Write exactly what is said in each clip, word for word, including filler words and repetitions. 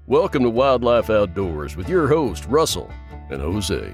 Welcome to Wildlife Outdoors with your host, Russell and Jose.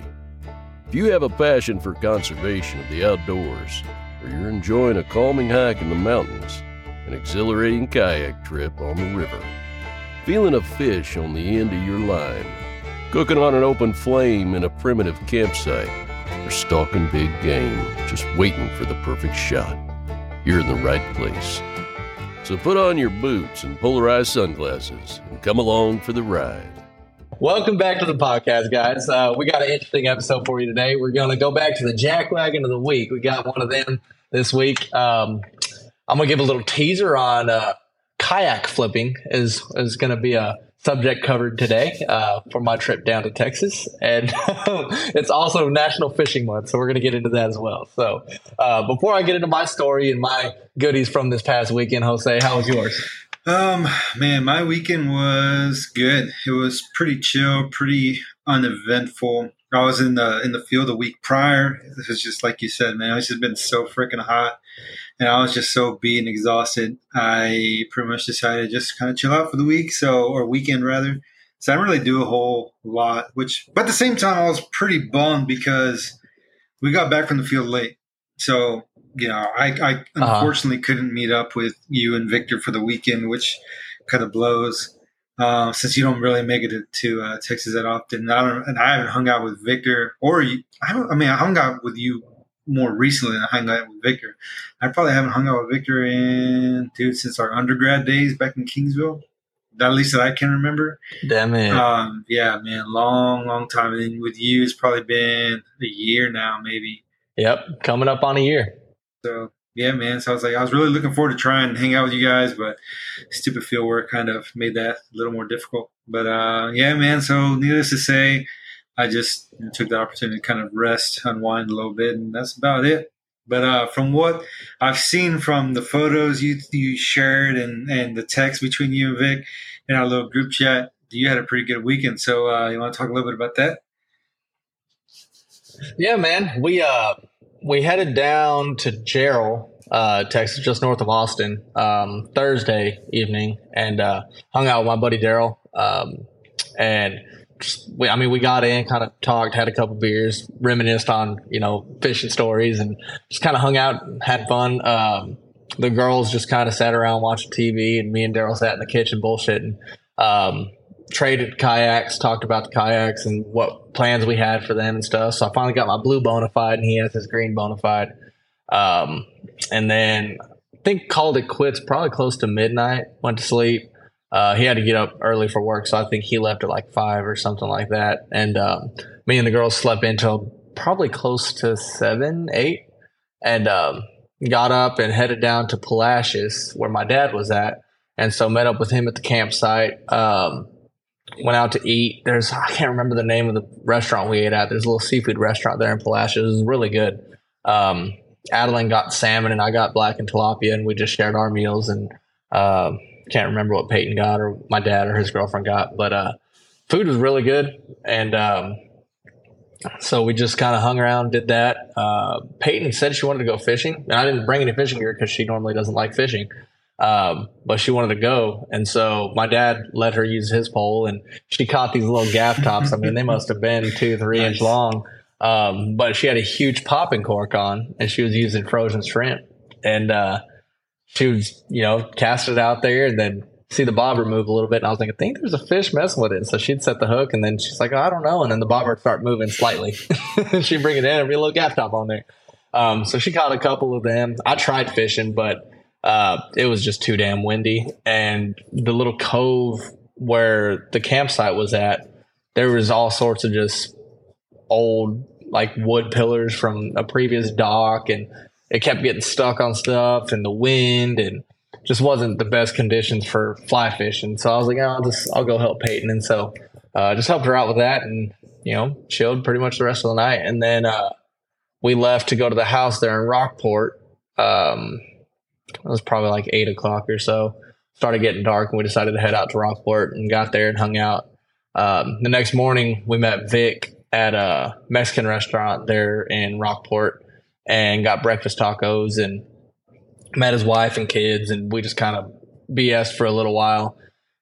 If you have a passion for conservation of the outdoors, or you're enjoying a calming hike in the mountains, an exhilarating kayak trip on the river, feeling a fish on the end of your line, cooking on an open flame in a primitive campsite, or stalking big game, just waiting for the perfect shot, you're in the right place. So put on your boots and polarized sunglasses and come along for the ride. Welcome back to the podcast, guys. Uh, we got an interesting episode for you today. We're going to go back to the jackwagon of the week. We got one of them this week. Um, I'm going to give a little teaser on uh, kayak flipping is, is going to be a subject covered today uh, for my trip down to Texas. And it's also National Fishing Month, so we're going to get into that as well. So uh, before I get into my story and my goodies from this past weekend, Jose, how was yours? Um, man, my weekend was good. It was pretty chill, pretty uneventful. I was in the in the field the week prior. This was just like you said, man. It's just been so freaking hot, and I was just so beat and exhausted. I pretty much decided to just kind of chill out for the week, so or weekend rather. So I didn't really do a whole lot. Which, but at the same time, I was pretty bummed because we got back from the field late. So you know, I, I unfortunately uh-huh. couldn't meet up with you and Victor for the weekend, which kind of blows. Uh, since you don't really make it to, to uh, Texas that often, I don't, and I haven't hung out with Victor, or you, I don't. I mean, I hung out with you more recently than I hung out with Victor. I probably haven't hung out with Victor in dude since our undergrad days back in Kingsville. At least that I can remember. Damn it. Um, yeah, man, long, long time. And then with you, it's probably been a year now, maybe. Yep, coming up on a year. So. Yeah, man. So I was like, I was really looking forward to trying and hang out with you guys, but stupid field work kind of made that a little more difficult. But uh, yeah, man. So needless to say, I just you know, took the opportunity to kind of rest, unwind a little bit, and that's about it. But uh, from what I've seen from the photos you you shared and, and the text between you and Vic in our little group chat, you had a pretty good weekend. So uh, you want to talk a little bit about that? Yeah, man. We uh. We headed down to Jarrell, uh, Texas, just north of Austin, um, Thursday evening, and uh, hung out with my buddy Daryl. Um, and just, we, I mean, we got in, kind of talked, had a couple beers, reminisced on you know fishing stories, and just kind of hung out, and had fun. Um, the girls just kind of sat around watching T V, and me and Daryl sat in the kitchen bullshitting. Um, traded kayaks, talked about the kayaks and what plans we had for them and stuff. So I finally got my blue Bonafide and he has his green Bonafide. Um, and then I think called it quits probably close to midnight, went to sleep. Uh, he had to get up early for work. So I think he left at like five or something like that. And um, me and the girls slept until probably close to seven, eight and um, got up and headed down to Palacios where my dad was at. And so met up with him at the campsite. Um, Went out to eat. There's I can't remember the name of the restaurant we ate at. There's a little seafood restaurant there in Palacios. It was really good. Um, Adeline got salmon and I got black and tilapia, and we just shared our meals. And uh, can't remember what Peyton got or my dad or his girlfriend got, but uh, food was really good. And um, so we just kind of hung around, did that. Uh, Peyton said she wanted to go fishing, and I didn't bring any fishing gear because she normally doesn't like fishing. Um, but she wanted to go. And so my dad let her use his pole and she caught these little gaff tops. I mean, they must have been two, three nice. inch long. Um, but she had a huge popping cork on and she was using frozen shrimp and, uh, she was, you know, cast it out there and then see the bobber move a little bit. And I was like, I think there's a fish messing with it. So she'd set the hook and then she's like, oh, I don't know. And then the bobber would start moving slightly. She'd bring it in and be a little gaff top on there. Um, so she caught a couple of them. I tried fishing, but Uh, it was just too damn windy, and the little cove where the campsite was at, there was all sorts of just old like wood pillars from a previous dock, and it kept getting stuck on stuff and the wind, and just wasn't the best conditions for fly fishing. So I was like, oh, I'll just I'll go help Peyton, and so uh, just helped her out with that, and you know chilled pretty much the rest of the night, and then uh, we left to go to the house there in Rockport. Um, It was probably like eight o'clock or so. Started getting dark, and we decided to head out to Rockport and got there and hung out. Um, the next morning, we met Vic at a Mexican restaurant there in Rockport and got breakfast tacos and met his wife and kids. And we just kind of B S'd for a little while.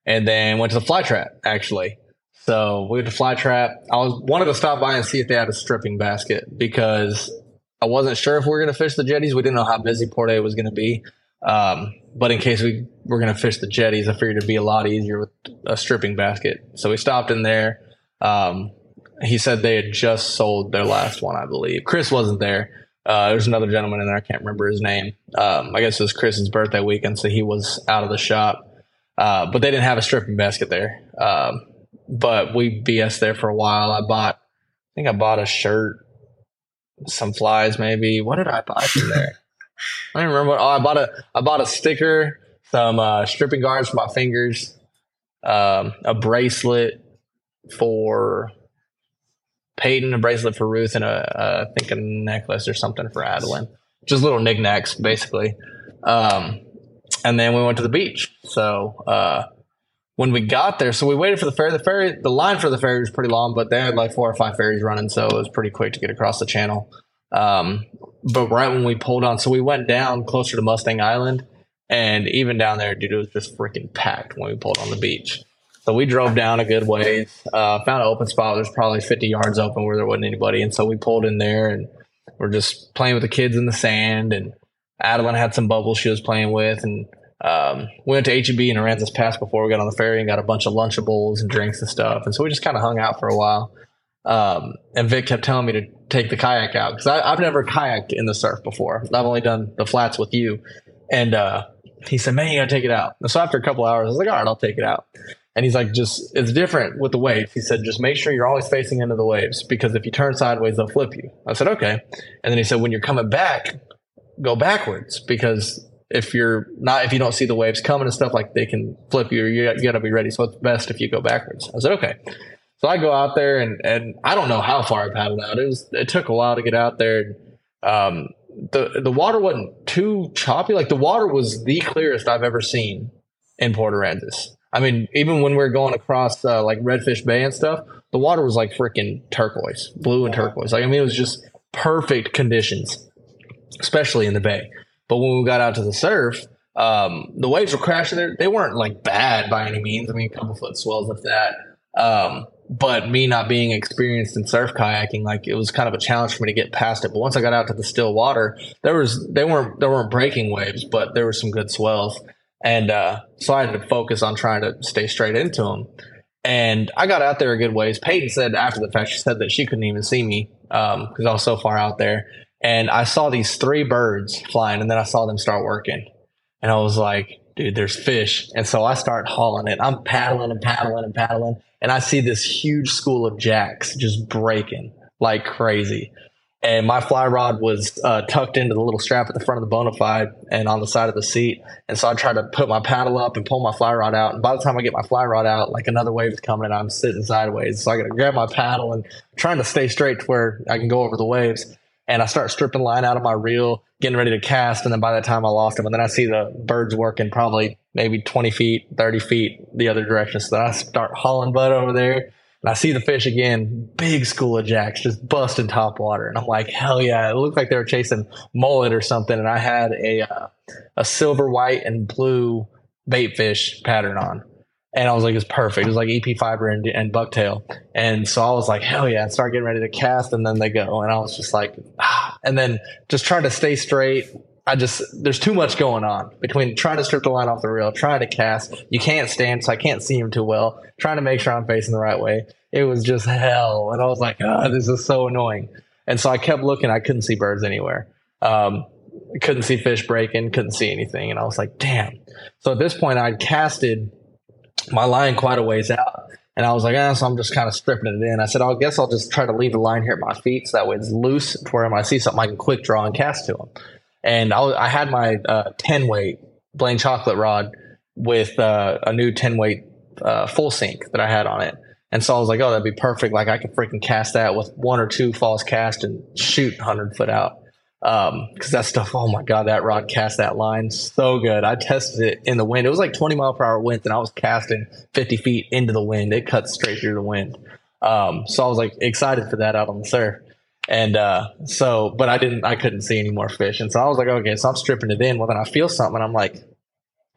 and then went to the fly trap, actually. So we went to fly trap. I was wanted to stop by and see if they had a stripping basket because I wasn't sure if we were going to fish the jetties. We didn't know how busy Port A was going to be. Um, but in case we were going to fish the jetties, I figured it'd be a lot easier with a stripping basket. So we stopped in there. Um, he said they had just sold their last one, I believe. Chris wasn't there. Uh, there's another gentleman in there. I can't remember his name. Um, I guess it was Chris's birthday weekend, so he was out of the shop. Uh, but they didn't have a stripping basket there. Um, but we B S there for a while. I bought, I think I bought a shirt, some flies maybe. What did I buy from there? I don't remember. What, oh, I bought a, I bought a sticker, some uh, stripping guards for my fingers, um, a bracelet for Peyton, a bracelet for Ruth, and a, a I think a necklace or something for Adeline. Just little knickknacks, basically. Um, and then we went to the beach. So uh, when we got there, so we waited for the ferry. The ferry, the line for the ferry was pretty long, but they had like four or five ferries running, so it was pretty quick to get across the channel. Um, but right when we pulled on, so we went down closer to Mustang Island, and even down there, dude, it was just freaking packed when we pulled on the beach. So we drove down a good ways, uh, found an open spot. There's probably fifty yards open where there wasn't anybody. And so we pulled in there and we're just playing with the kids in the sand. And Adeline had some bubbles she was playing with. And um, we went to H E B and Aransas Pass before we got on the ferry and got a bunch of Lunchables and drinks and stuff. And so we just kind of hung out for a while. Um, and Vic kept telling me to take the kayak out because I've never kayaked in the surf before. I've only done the flats with you. And uh, he said, man, you got to take it out. And so after a couple hours, I was like, all right, I'll take it out. And he's like, just, it's different with the waves. He said, just make sure you're always facing into the waves because if you turn sideways, they'll flip you. I said, okay. And then he said, when you're coming back, go backwards because if you're not, if you don't see the waves coming and stuff, like they can flip you or you got, you got to be ready. So it's best if you go backwards. I said, okay. So I go out there and, and I don't know how far I paddled out. It was, it took a while to get out there. Um, the, the water wasn't too choppy. Like the water was the clearest I've ever seen in Port Aransas. I mean, even when we were going across uh, like Redfish Bay and stuff, the water was like freaking turquoise, blue and turquoise. Like, I mean, it was just perfect conditions, especially in the bay. But when we got out to the surf, um, the waves were crashing there. They weren't like bad by any means. I mean, a couple foot swells of that. Um, but me not being experienced in surf kayaking, like it was kind of a challenge for me to get past it. But once I got out to the still water, there was, they weren't, there weren't breaking waves, but there were some good swells. And uh, so I had to focus on trying to stay straight into them. And I got out there a good ways. Peyton said after the fact, she said that she couldn't even see me because um, I was so far out there. And I saw these three birds flying, and then I saw them start working. And I was like, dude, there's fish. And so I start hauling it. I'm paddling and paddling and paddling. And I see this huge school of jacks just breaking like crazy. And my fly rod was uh, tucked into the little strap at the front of the Bonafide and on the side of the seat. And so I tried to put my paddle up and pull my fly rod out. And by the time I get my fly rod out, like another wave is coming and I'm sitting sideways. So I got to grab my paddle and trying to stay straight to where I can go over the waves. And I start stripping line out of my reel, getting ready to cast. And then by that time I lost him. And then I see the birds working probably maybe twenty feet, thirty feet the other direction. So then I start hauling butt over there. And I see the fish again, big school of jacks just busting top water. And I'm like, hell yeah. It looked like they were chasing mullet or something. And I had a uh, a silver, white, and blue bait fish pattern on. And I was like, it's perfect. It was like E P fiber and, and bucktail. And so I was like, hell yeah. And start getting ready to cast. And then they go. And I was just like, ah. And then just trying to stay straight. I just, there's too much going on between trying to strip the line off the reel, trying to cast. You can't stand, so I can't see him too well, trying to make sure I'm facing the right way. It was just hell. And I was like, oh, this is so annoying. And so I kept looking. I couldn't see birds anywhere. Um, couldn't see fish breaking, couldn't see anything. And I was like, damn. So at this point, I'd casted my line quite a ways out. And I was like, ah, so I'm just kind of stripping it in. I said, I guess I'll just try to leave the line here at my feet so that way it's loose to where when I see something, I can quick draw and cast to them. And I, I had my uh, ten weight Blaine chocolate rod with uh, a new ten weight uh, full sink that I had on it. And so I was like, oh, that'd be perfect. Like I could freaking cast that with one or two false cast and shoot one hundred foot out. Um, cause that stuff, oh my God, that rod cast that line so good. I tested it in the wind. It was like twenty mile per hour winds and I was casting fifty feet into the wind. It cut straight through the wind. Um, so I was like excited for that out on the surf. And, uh, so, but I didn't, I couldn't see any more fish. And so I was like, okay, so I'm stripping it in. Well, then I feel something. And I'm like,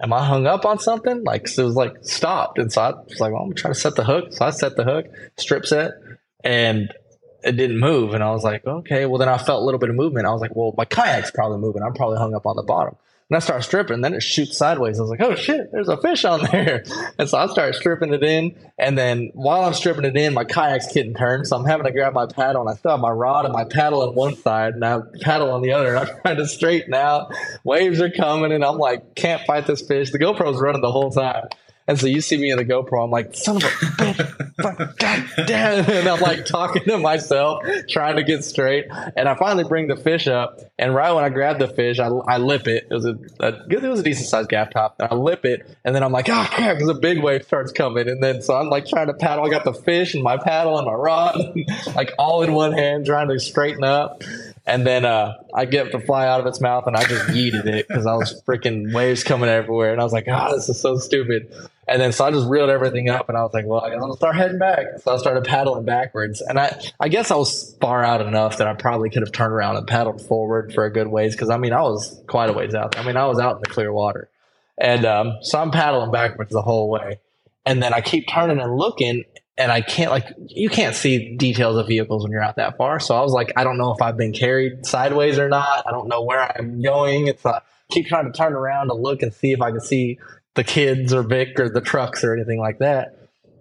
am I hung up on something? Like, so it was like stopped. And so I was like, well, I'm trying to set the hook. So I set the hook, strip set, and it didn't move. And I was like, okay, well, then I felt a little bit of movement. I was like, well, my kayak's probably moving. I'm probably hung up on the bottom. And I start stripping, and then it shoots sideways. I was like, oh shit, there's a fish on there. And so I start stripping it in. And then while I'm stripping it in, my kayak's getting turned. So I'm having to grab my paddle, and I still have my rod and my paddle on one side, and I have paddle on the other. And I'm trying to straighten out. Waves are coming, and I'm like, can't fight this fish. The GoPro's running the whole time. And so you see me in the GoPro, I'm like, son of a bitch, God damn. And I'm like talking to myself, trying to get straight. And I finally bring the fish up. And right when I grab the fish, I, I lip it. It was a, a it was a decent sized gaff top. And I lip it. And then I'm like, oh, crap, because a big wave starts coming. And then so I'm like trying to paddle. I got the fish and my paddle and my rod, like all in one hand, trying to straighten up. And then uh, I get the fly out of its mouth, and I just yeeted it because I was freaking waves coming everywhere. And I was like, oh, this is so stupid. And then so I just reeled everything up, and I was like, well, I guess I'll start heading back. So I started paddling backwards. And I, I guess I was far out enough that I probably could have turned around and paddled forward for a good ways because, I mean, I was quite a ways out there. I mean, I was out in the clear water. And um, so I'm paddling backwards the whole way. And then I keep turning and looking, and I can't, like, you can't see details of vehicles when you're out that far. So I was like, I don't know if I've been carried sideways or not. I don't know where I'm going. It's uh, keep trying to turn around to look and see if I can see the kids or Vic or the trucks or anything like that.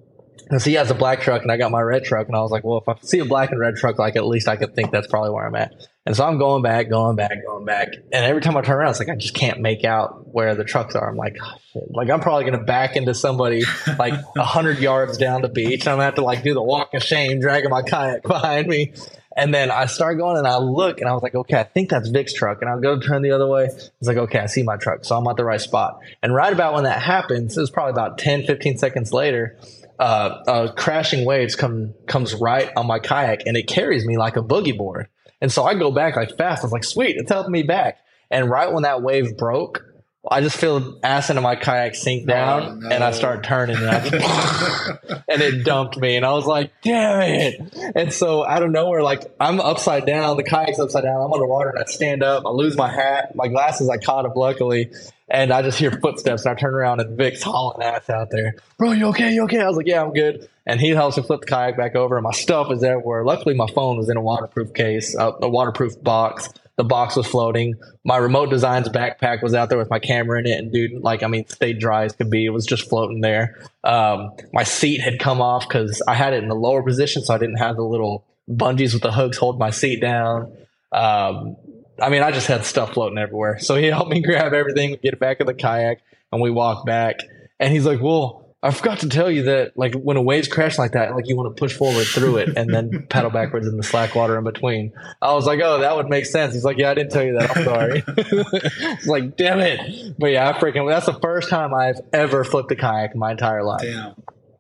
And so he has a black truck, and I got my red truck. And I was like, well, if I see a black and red truck, like, at least I could think that's probably where I'm at. And so I'm going back, going back, going back. And every time I turn around, it's like I just can't make out where the trucks are. I'm like, oh, shit. Like, I'm probably going to back into somebody like one hundred yards down the beach. I'm going to have to, like, do the walk of shame, dragging my kayak behind me. And then I start going, and I look, and I was like, okay, I think that's Vic's truck. And I'll go turn the other way. It's like, okay, I see my truck. So I'm at the right spot. And right about when that happens, it was probably about ten, fifteen seconds later, uh, uh, crashing waves come comes right on my kayak, and it carries me like a boogie board. And so I go back like fast. I was like, sweet, it's helping me back. And right when that wave broke, I just feel ass into my kayak sink down, oh, no. and I start turning, and, I just, and it dumped me. And I was like, damn it. And so out of nowhere, like, I'm upside down. The kayak's upside down. I'm underwater, and I stand up. I lose my hat. My glasses, I caught up, luckily. And I just hear footsteps, and I turn around, and Vic's hauling ass out there. Bro, you okay? You okay? I was like, yeah, I'm good. And he helps me flip the kayak back over, and my stuff is everywhere. Luckily, my phone was in a waterproof case, uh, a waterproof box. The box was floating. My Remote Designs backpack was out there with my camera in it. And, dude, like, I mean, stayed dry as could be. It was just floating there. Um, my seat had come off because I had it in the lower position, so I didn't have the little bungees with the hooks hold my seat down. Um, I mean, I just had stuff floating everywhere. So he helped me grab everything, get it back in the kayak, and we walked back. And he's like, well, I forgot to tell you that, like, when a wave's crash like that, like, you want to push forward through it and then paddle backwards in the slack water in between. I was like, oh, that would make sense. He's like, yeah, I didn't tell you that. I'm sorry. It's like, damn it. But yeah, I freaking, that's the first time I've ever flipped a kayak in my entire life. Damn.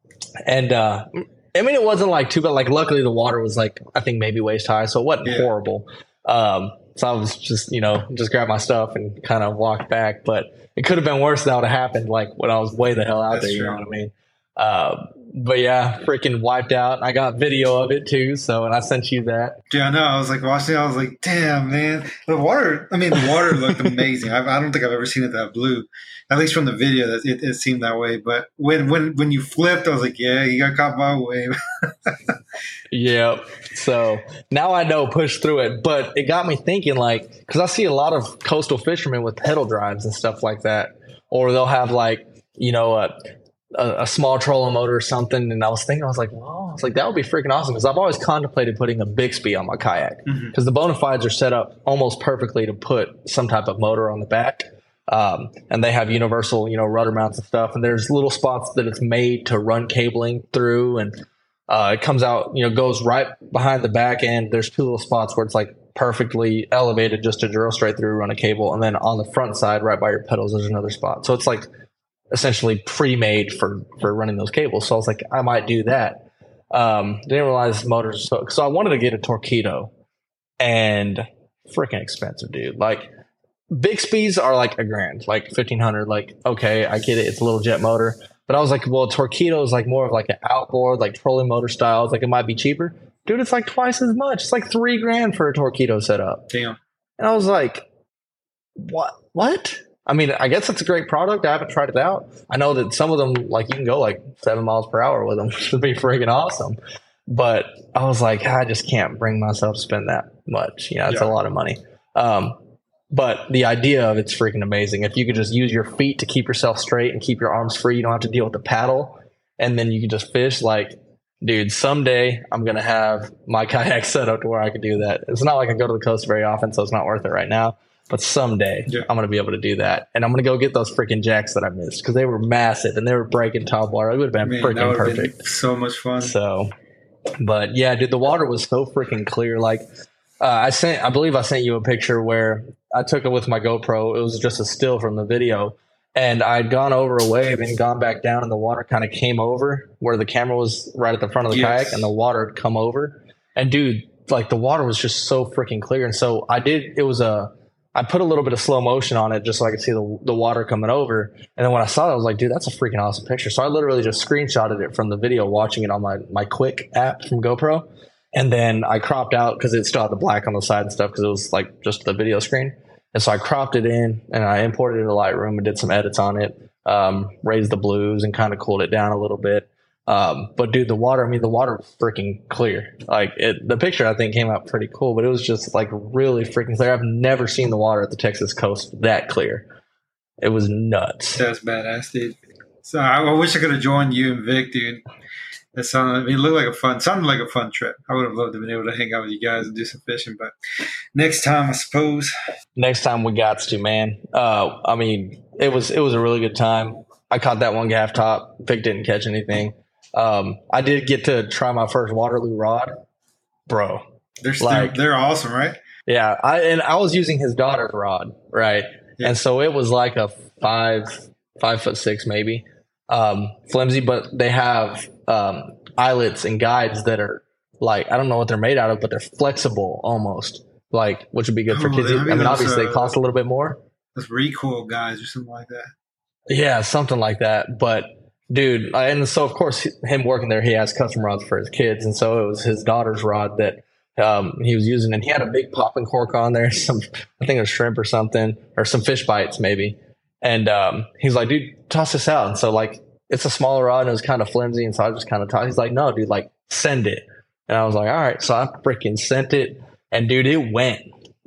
And, uh, I mean, it wasn't like too bad. Like, luckily the water was like, I think maybe waist high, so it wasn't yeah. horrible. Um, so I was just, you know, just grabbed my stuff and kind of walked back. But it could have been worse. That would have happened like when I was way the hell out That's there. You true. Know what I mean? Uh, but yeah, freaking wiped out. I got video of it too. So, and I sent you that. Yeah, I know. I was like watching it. I was like, damn, man. The water, I mean, the water looked amazing. I, I don't think I've ever seen it that blue. At least from the video, that it, it seemed that way. But when, when, when you flipped, I was like, yeah, you got caught by a wave. Yeah. So now I know push through it, but it got me thinking, like, because I see a lot of coastal fishermen with pedal drives and stuff like that, or they'll have like, you know, a, a, a small trolling motor or something. And I was thinking, I was like, well, I was like, that would be freaking awesome, because I've always contemplated putting a Bixby on my kayak, because mm-hmm. the Bonafides are set up almost perfectly to put some type of motor on the back. Um, and they have universal, you know, rudder mounts and stuff. And there's little spots that it's made to run cabling through, and uh, it comes out, you know, goes right behind the back end. There's two little spots where it's like perfectly elevated just to drill straight through, run a cable. And then on the front side, right by your pedals, there's another spot. So it's like essentially pre-made for, for running those cables. So I was like, I might do that. Um, didn't realize motors. So, so I wanted to get a Torqeedo, and freaking expensive, dude. Like, Bixby's are like a grand, like fifteen hundred. Like, okay, I get it. It's a little jet motor. But I was like, well, Torqeedo is like more of like an outboard, like trolling motor styles. Like, it might be cheaper. Dude, it's like twice as much. It's like three grand for a Torqeedo setup. Damn. And I was like, what? What? I mean, I guess it's a great product. I haven't tried it out. I know that some of them, like you can go like seven miles per hour with them, which would be freaking awesome. But I was like, I just can't bring myself to spend that much. You know, it's Yeah. a lot of money. Um, but the idea of it's freaking amazing. If you could just use your feet to keep yourself straight and keep your arms free, you don't have to deal with the paddle, and then you can just fish. Like, dude, someday I'm gonna have my kayak set up to where I could do that. It's not like I go to the coast very often, so it's not worth it right now. But someday Yeah. I'm gonna be able to do that, and I'm gonna go get those freaking jacks that I missed because they were massive and they were breaking top water. It would have been Man, that freaking would have perfect. been so much fun. So, but yeah, dude, the water was so freaking clear. Like, uh, I sent, I believe I sent you a picture where I took it with my GoPro. It was just a still from the video, and I'd gone over a wave and gone back down, and the water kind of came over where the camera was right at the front of the Yes. kayak, and the water had come over. And dude, like the water was just so freaking clear. And so I did. It was a. I put a little bit of slow motion on it just so I could see the, the water coming over. And then when I saw it, I was like, dude, that's a freaking awesome picture. So I literally just screenshotted it from the video, watching it on my, my Quick app from GoPro. And then I cropped out because it still had the black on the side and stuff because it was like just the video screen. And so I cropped it in and I imported it to Lightroom and did some edits on it, um, raised the blues and kind of cooled it down a little bit. Um, but dude, the water, I mean, the water was freaking clear. Like it, the picture I think came out pretty cool, but it was just like really freaking clear. I've never seen the water at the Texas coast that clear. It was nuts. That's badass, dude. So I, I wish I could have joined you and Vic, dude. That sounded, I mean, it looked like a fun, sounded like a fun trip. I would have loved to have been able to hang out with you guys and do some fishing, but next time, I suppose. Next time we got to, man. Uh, I mean, it was, it was a really good time. I caught that one gaff top. Vic didn't catch anything. Um, I did get to try my first Waterloo rod, bro. They're still, Like- they're awesome, right? Yeah, I and I was using his daughter's rod, right? Yeah. And so it was like a five, five foot six maybe, um, flimsy. But they have um, eyelets and guides that are like I don't know what they're made out of, but they're flexible almost, like which would be good for Oh, kids. I I mean, mean, those, obviously uh, they cost a little bit more. Those recoil guys or something like that. Yeah, something like that. But dude, I- and so of course him working there, he has custom rods for his kids, and so it was his daughter's rod that um, he was using, and he had a big popping cork on there, some I think it was shrimp or something, or some fish bites maybe. And um, he's like, dude, toss this out. And so like it's a smaller rod and it was kind of flimsy, and so I just kind of tossed. He's like, no, dude, like send it. And I was like, all right. So I freaking sent it, and dude, it went.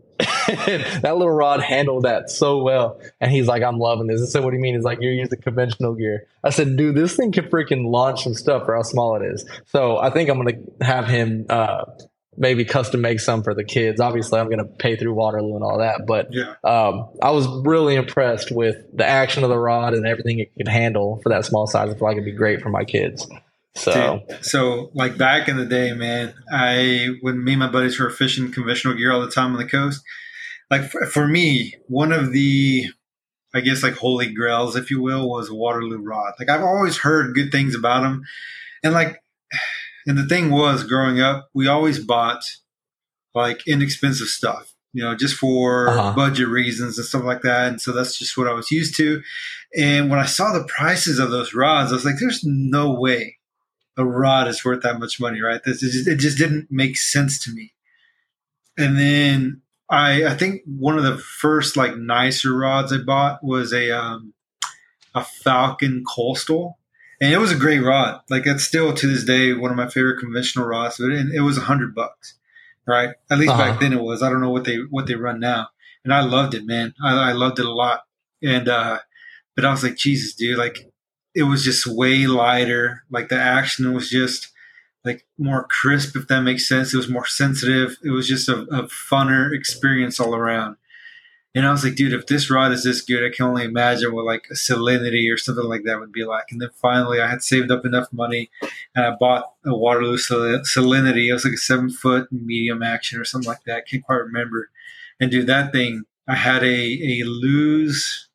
That little rod handled that so well. And he's like, I'm loving this. I said, what do you mean? He's like, you're using conventional gear. I said, dude, this thing can freaking launch some stuff for how small it is. So I think I'm going to have him uh, maybe custom make some for the kids. Obviously, I'm going to pay through Waterloo and all that. But Yeah. um, I was really impressed with the action of the rod and everything it could handle for that small size. I feel like it'd be great for my kids. So, Dude, so like back in the day, man, I when me and my buddies were fishing conventional gear all the time on the coast. Like for, for me, one of the, I guess like holy grails, if you will, was a Waterloo rod. Like I've always heard good things about them, and like, and the thing was, growing up, we always bought like inexpensive stuff, you know, just for Uh-huh. budget reasons and stuff like that. And so that's just what I was used to. And when I saw the prices of those rods, I was like, there's no way a rod is worth that much money, right? This is just, it just didn't make sense to me. And then I, I think one of the first like nicer rods I bought was a um, a Falcon Coastal, and it was a great rod. Like it's still to this day one of my favorite conventional rods. And it was a hundred bucks, right? At least Uh-huh. back then it was. I don't know what they what they run now, and I loved it, man. I, I loved it a lot. And uh, but I was like, Jesus, dude, like. It was just way lighter. Like the action was just like more crisp, if that makes sense. It was more sensitive. It was just a, a funner experience all around. And I was like, dude, if this rod is this good, I can only imagine what like a Salinity or something like that would be like. And then finally I had saved up enough money and I bought a Waterloo Sal- Salinity. It was like a seven foot medium action or something like that. I can't quite remember. And dude, that thing, I had a, a Lew's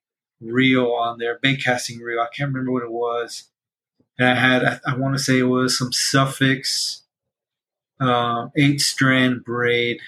reel on there, bait casting reel. I can't remember what it was. And I had, I, I want to say it was some Suffix um, eight strand braid.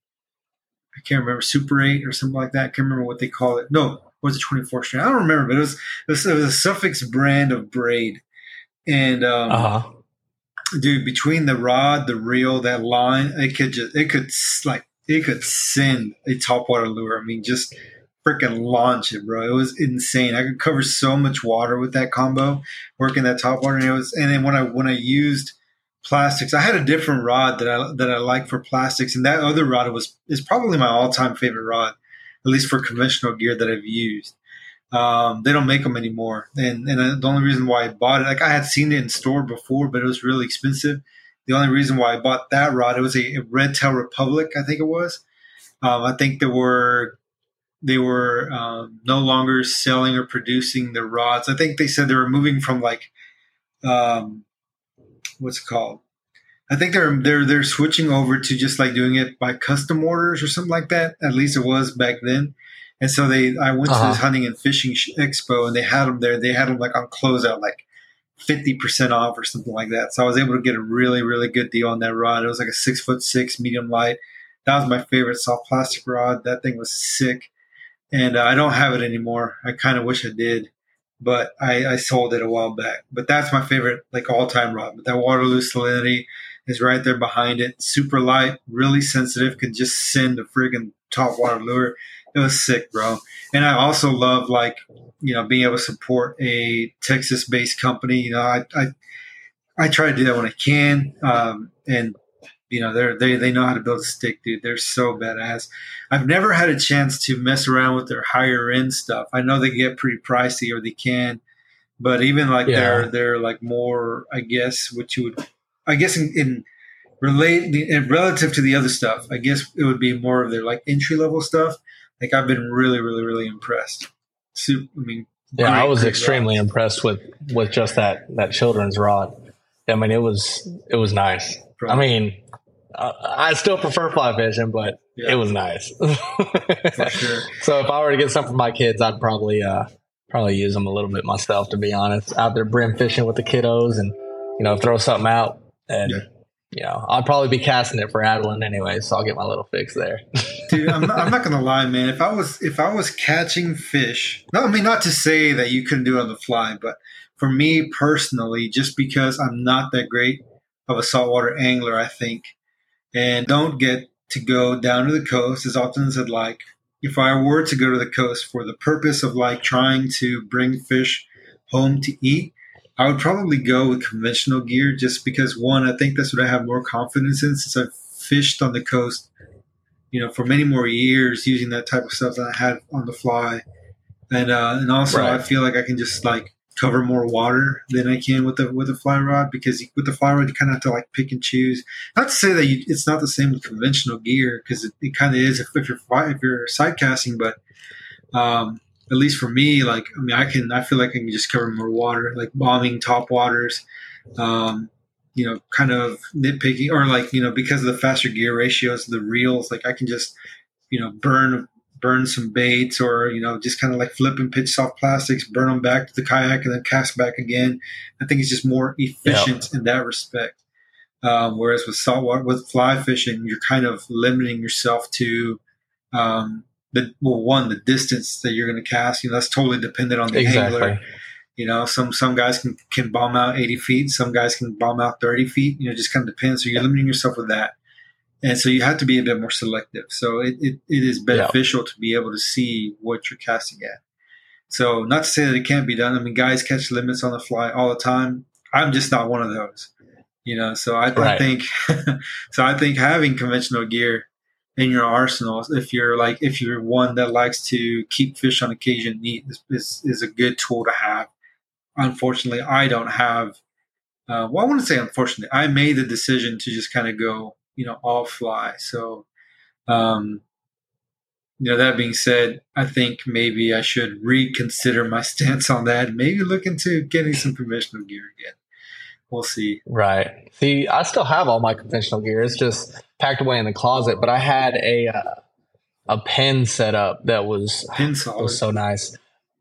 I can't remember, Super eight or something like that. I can't remember what they call it. No, it was a twenty-four strand. I don't remember, but it was, it was, it was a Suffix brand of braid. And um, uh-huh. dude, between the rod, the reel, that line, it could just, it could like, it could send a topwater lure. I mean, just freaking launch it, bro. It was insane. I could cover so much water with that combo, working that top water, and it was. And then when I when I used plastics, I had a different rod that I that I like for plastics, and that other rod was is probably my all time favorite rod, at least for conventional gear that I've used. Um, they don't make them anymore, and and the only reason why I bought it, like I had seen it in store before, but it was really expensive. The only reason why I bought that rod, it was a, a Red Tail Republic, I think it was. Um, I think there were. They were um, no longer selling or producing the rods. I think they said they were moving from like, um, what's it called? I think they're they're they're switching over to just like doing it by custom orders or something like that. At least it was back then. And so they, I went uh-huh. to this hunting and fishing expo, and they had them there. They had them like on closeout, like fifty percent off or something like that. So I was able to get a really really good deal on that rod. It was like a six foot six medium light. That was my favorite soft plastic rod. That thing was sick. And uh, I don't have it anymore. I kind of wish I did, but I, I sold it a while back. But that's my favorite, like all-time rod. But that Waterloo Salinity is right there behind it. Super light, really sensitive, can just send a friggin' top water lure. It was sick, bro. And I also love, like, you know, being able to support a Texas-based company. You know, I I, I try to do that when I can, um, and you know, they they they know how to build a stick, dude. They're so badass. I've never had a chance to mess around with their higher end stuff. I know they get pretty pricey, or they can, but even like yeah. they're they're like more, I guess, what you would, I guess in, in relate in relative to the other stuff, I guess it would be more of their like entry level stuff. Like I've been really, really, really impressed. Super, I mean, yeah, great, I was extremely rods. impressed with with just that that children's rod. I mean, it was it was nice. Right. I mean. Uh, I still prefer fly fishing, but yeah. it was nice. For sure. So if I were to get some for my kids, I'd probably uh, probably use them a little bit myself, to be honest. Out there brim fishing with the kiddos, and you know, throw something out, and yeah. you know, I'd probably be casting it for Adeline anyway, so I'll get my little fix there. Dude, I'm not, I'm not gonna lie, man. If I was if I was catching fish, no, I mean not to say that you couldn't do it on the fly, but for me personally, just because I'm not that great of a saltwater angler, I think. And don't get to go down to the coast as often as I'd like. If I were to go to the coast for the purpose of like trying to bring fish home to eat, I would probably go with conventional gear just because, one, I think that's what I have more confidence in since I've fished on the coast, you know, for many more years using that type of stuff than I had on the fly. And uh, and also right. I feel like I can just like cover more water than I can with the with a fly rod, because with the fly rod you kind of have to like pick and choose. Not to say that you, it's not the same with conventional gear, because it, it kind of is if, if you're if you're side casting, but um, at least for me, like I mean, I can I feel like I can just cover more water, like bombing top waters, um, you know, kind of nitpicking, or like you know because of the faster gear ratios, the reels, like I can just you know burn. burn some baits, or, you know, just kind of like flip and pitch soft plastics, burn them back to the kayak and then cast back again. I think it's just more efficient yeah. in that respect. Um, whereas with saltwater, with fly fishing, you're kind of limiting yourself to um, the, well, one, the distance that you're going to cast. You know, that's totally dependent on the exactly. angler. You know, some, some guys can, can bomb out eighty feet. Some guys can bomb out thirty feet. You know, it just kind of depends. So you're limiting yourself with that. And so you have to be a bit more selective. So it, it, it is beneficial yeah. to be able to see what you're casting at. So not to say that it can't be done. I mean, guys catch limits on the fly all the time. I'm just not one of those, you know. So I, right. I think, so I think having conventional gear in your arsenal, if you're like, if you're one that likes to keep fish on occasion neat, is is, is a good tool to have. Unfortunately, I don't have. Uh, well, I want to say unfortunately, I made the decision to just kind of go. You know, all fly. So, um, you know, that being said, I think maybe I should reconsider my stance on that and maybe look into getting some conventional gear again. We'll see. Right. See, I still have all my conventional gear. It's just packed away in the closet, but I had a, uh, a pen set up that was, pen solid. was so nice.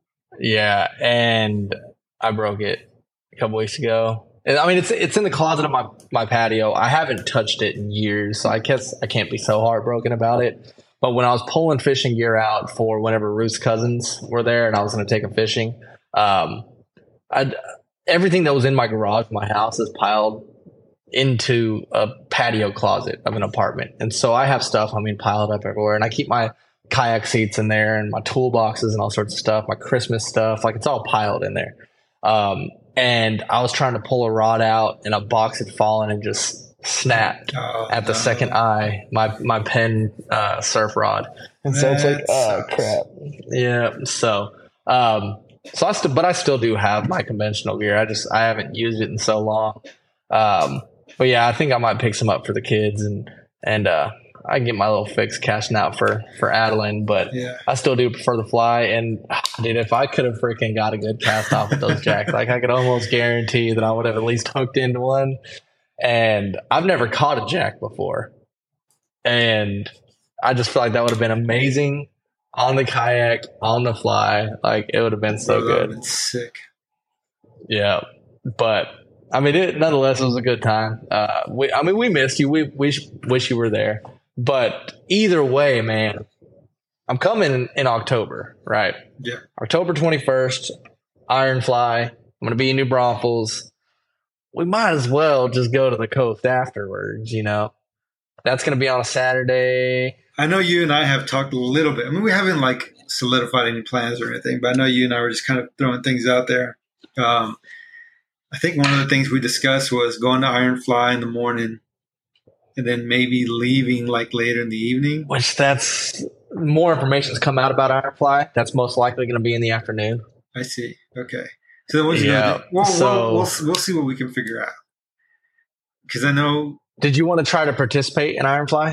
Yeah. And I broke it a couple weeks ago. I mean, it's it's in the closet of my, my patio. I haven't touched it in years, so I guess I can't be so heartbroken about it. But when I was pulling fishing gear out for whenever Ruth's cousins were there and I was going to take them fishing, um, I'd, everything that was in my garage, my house, is piled into a patio closet of an apartment. And so I have stuff, I mean, piled up everywhere. And I keep my kayak seats in there and my toolboxes and all sorts of stuff, my Christmas stuff. Like, it's all piled in there. Um, and I was trying to pull a rod out and a box had fallen and just snapped oh, at the no. second eye, my, my Penn uh, surf rod. And so that it's like, oh, sucks. crap. Yeah. So, um, so I still, but I still do have my conventional gear. I just, I haven't used it in so long. Um, but yeah, I think I might pick some up for the kids and, and, uh, I can get my little fix cashing out for, for Adeline, but yeah. I still do prefer the fly. And dude, if I could have freaking got a good cast off with those jacks, like I could almost guarantee that I would have at least hooked into one. And I've never caught a jack before. And I just feel like that would have been amazing on the kayak, on the fly. Like, it would have been so oh, good. That would have been sick. Yeah. But I mean, it, nonetheless, it was a good time. Uh, we, I mean, we missed you. We, we wish you were there. But either way, man, I'm coming in, in October, right? Yeah. October twenty-first, Iron Fly. I'm going to be in New Braunfels. We might as well just go to the coast afterwards, you know? That's going to be on a Saturday. I know you and I have talked a little bit. I mean, we haven't, like, solidified any plans or anything, but I know you and I were just kind of throwing things out there. Um, I think one of the things we discussed was going to Iron Fly in the morning and then maybe leaving like later in the evening. Which that's more information's come out about Iron Fly. That's most likely going to be in the afternoon. I see. Okay. So then what's yeah. going to do? Well, so, we'll, we'll, we'll see what we can figure out. Because I know. Did you want to try to participate in Iron Fly?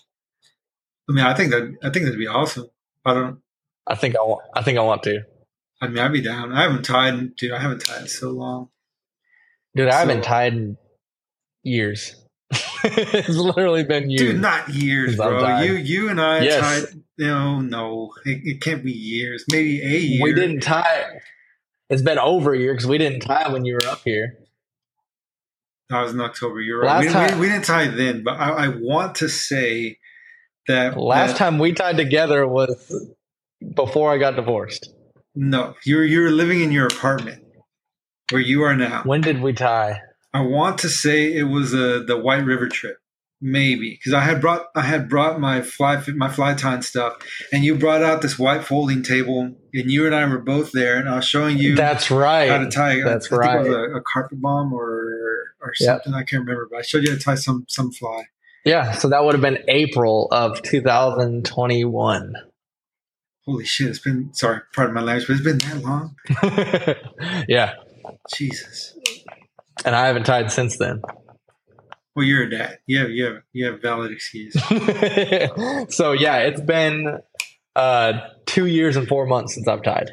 I mean, I think that I think that'd be awesome. I don't. I think I want. I think I want to. I mean, I'd be down. I haven't tied, dude. I haven't tied in so long. Dude, I so, haven't tied in years. It's literally been years. Dude, not years, bro. You, you and I yes. tied. No, no, it, it can't be years. Maybe a year. We didn't tie. It's been over a year because we didn't tie when you were up here. That was in October. You're right. We, time, we, we didn't tie then, but I, I want to say that last that, time we tied together was before I got divorced. No, you're you're living in your apartment where you are now. When did we tie? I want to say it was uh, the White River trip, maybe, because I had brought I had brought my fly my fly tying stuff, and you brought out this white folding table, and you and I were both there, and I was showing you. That's right. How to tie. That's I, I right. think it was a, a carpet bomb or or something. Yep. I can't remember, but I showed you how to tie some some fly. Yeah, so that would have been April of two thousand twenty-one. Holy shit! It's been sorry, pardon my language, but it's been that long. Yeah. Jesus. And I haven't tied since then. Well, you're a dad. You have, you have, you have valid excuse. So, yeah, it's been uh, two years and four months since I've tied.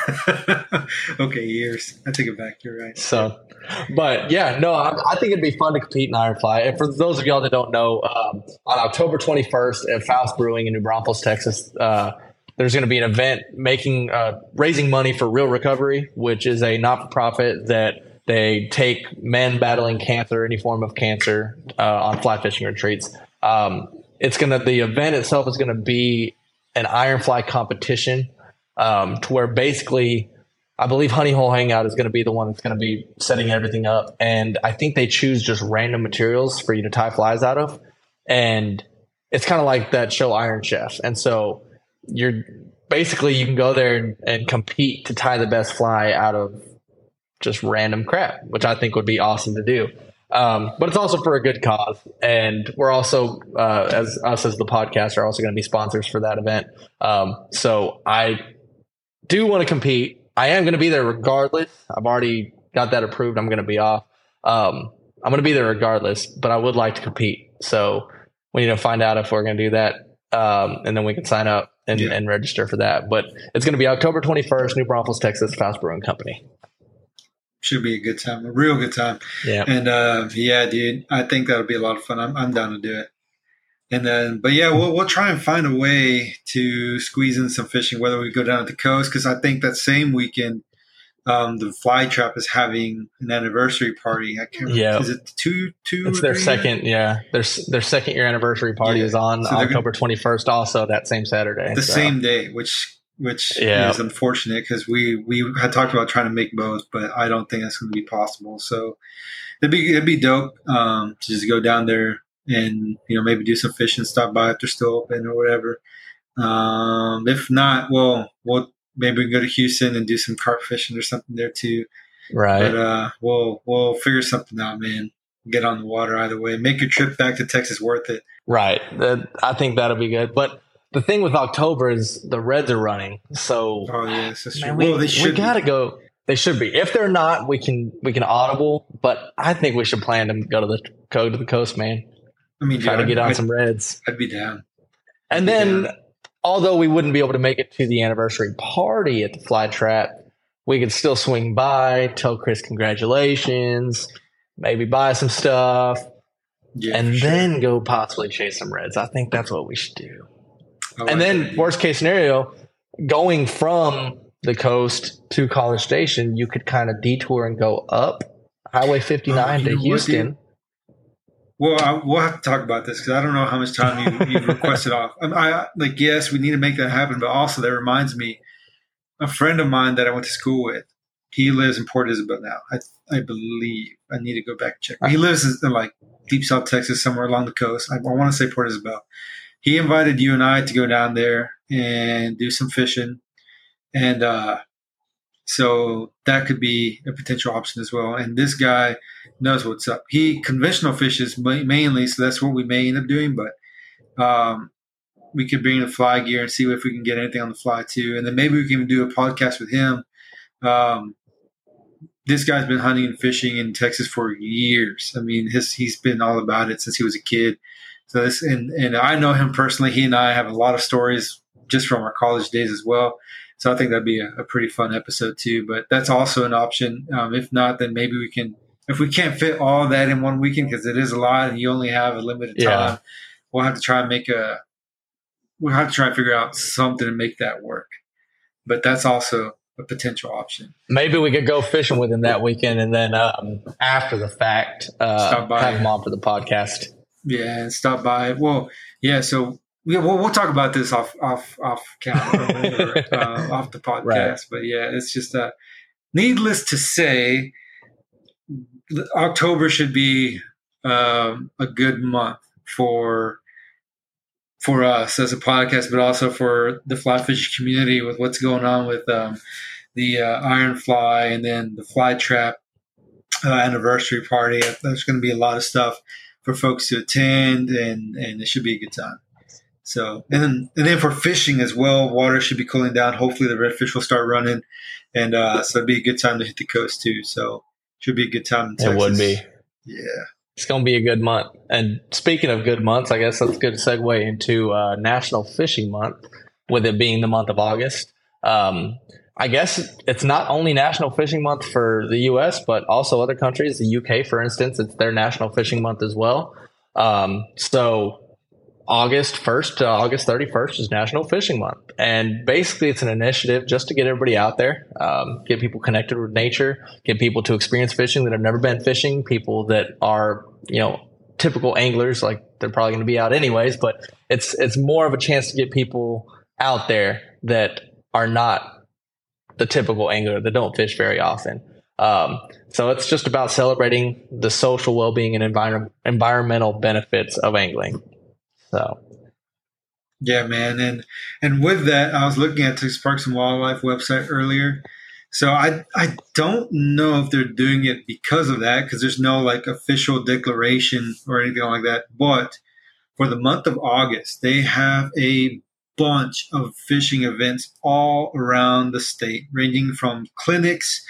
Okay, years. I take it back. You're right. So, but, yeah, no, I, I think it'd be fun to compete in Iron Fly. And for those of y'all that don't know, um, on October twenty-first at Faust Brewing in New Braunfels, Texas, uh, there's going to be an event making uh, raising money for Real Recovery, which is a not-for-profit that they take men battling cancer, any form of cancer, uh, on fly fishing retreats. Um, it's gonna the event itself is going to be an Iron Fly competition, um, to where basically, I believe Honey Hole Hangout is going to be the one that's going to be setting everything up, and I think they choose just random materials for you to tie flies out of, and it's kind of like that show Iron Chef, and so you're basically you can go there and, and compete to tie the best fly out of just random crap, which I think would be awesome to do. Um, but it's also for a good cause. And we're also, uh, as us as the podcast are also going to be sponsors for that event. Um, so I do want to compete. I am going to be there regardless. I've already got that approved. I'm going to be off. Um, I'm going to be there regardless, but I would like to compete. So we need to find out if we're going to do that. Um, and then we can sign up and, yeah. and register for that. But it's going to be October twenty-first, New Braunfels, Texas, Faust Brewing Company. Should be a good time, a real good time. Yeah. And uh, yeah, dude, I think that'll be a lot of fun. I'm I'm down to do it. And then, but yeah, we'll we'll try and find a way to squeeze in some fishing, whether we go down to the coast, because I think that same weekend, um, the Fly Trap is having an anniversary party. I can't remember. Yeah. Is it two two? It's their second. Yeah, their their second year anniversary party yeah. is on so October twenty-first, also that same Saturday. The so. same day, which. Which yeah. is unfortunate because we, we had talked about trying to make both, but I don't think that's going to be possible. So it'd be it'd be dope um, to just go down there and you know maybe do some fishing, stop by if they're still open or whatever. Um, if not, well, we'll maybe we can go to Houston and do some carp fishing or something there too. Right. But uh, we'll we'll figure something out, man. Get on the water either way. Make your trip back to Texas worth it. Right. That, I think that'll be good. But the thing with October is the Reds are running. So Oh yes, that's man, true. we, Well, they we should. gotta be. go. They should be. If they're not, we can we can audible. But I think we should plan to go to the go to the coast, man. I mean, Try dude, to get I'd, on I'd, some Reds. I'd be down. And be then, down. although we wouldn't be able to make it to the anniversary party at the Fly Trap, we could still swing by, tell Chris congratulations, maybe buy some stuff, Yeah, and for sure. then go possibly chase some Reds. I think that's what we should do. I like And that then, idea. worst case scenario, going from the coast to College Station, you could kind of detour and go up Highway fifty-nine Oh, you to know what, Houston. dude? Well, I, we'll have to talk about this because I don't know how much time you, you've requested off. I, I like, yes, we need to make that happen, but also that reminds me, a friend of mine that I went to school with, he lives in Port Isabel now. I I believe I need to go back and check. He lives in like deep South Texas, somewhere along the coast. I, I want to say Port Isabel. He invited you and I to go down there and do some fishing, and uh, so that could be a potential option as well. And this guy knows what's up. He conventional fishes ma- mainly, so that's what we may end up doing. But um, we could bring the fly gear and see if we can get anything on the fly too. And then maybe we can do a podcast with him. Um, this guy's been hunting and fishing in Texas for years. I mean, his he's been all about it since he was a kid. So this and and I know him personally. He and I have a lot of stories just from our college days as well. So I think that'd be a, a pretty fun episode too. But that's also an option. Um, if not, then maybe we can. If we can't fit all that in one weekend because it is a lot and you only have a limited time, Yeah. we'll have to try and make a. We'll have to try and figure out something to make that work. But that's also a potential option. Maybe we could go fishing with him that weekend, and then um, after the fact, uh, Stop by. have him on for the podcast. Yeah, and stop by. Well, yeah. So we, we'll, we'll talk about this off off off camera, or, uh, off the podcast. Right. But yeah, it's just uh, needless to say, October should be um, a good month for for us as a podcast, but also for the fly fishing community with what's going on with um, the uh, Iron Fly and then the Fly Trap uh, anniversary party. There's going to be a lot of stuff for folks to attend, and, and it should be a good time. So, and then, and then for fishing as well, water should be cooling down. Hopefully the redfish will start running. And uh, so it'd be a good time to hit the coast too. So should be a good time in Texas. It would be. Yeah. It's going to be a good month. And speaking of good months, I guess that's a good segue into uh, National Fishing Month, with it being the month of August. Um, I guess it's not only National Fishing Month for the U S, but also other countries. The U K, for instance, it's their National Fishing Month as well. Um, so August first to August thirty-first is National Fishing Month. And basically it's an initiative just to get everybody out there, um, get people connected with nature, get people to experience fishing that have never been fishing, people that are, you know, typical anglers, like they're probably going to be out anyways, but it's it's more of a chance to get people out there that are not the typical angler, that don't fish very often. Um, so it's just about celebrating the social well-being and envir- environmental benefits of angling. So, Yeah, man. And and with that, I was looking at Texas Parks and Wildlife website earlier. So I I don't know if they're doing it because of that, because there's no like official declaration or anything like that. But for the month of August, they have a bunch of fishing events all around the state, ranging from clinics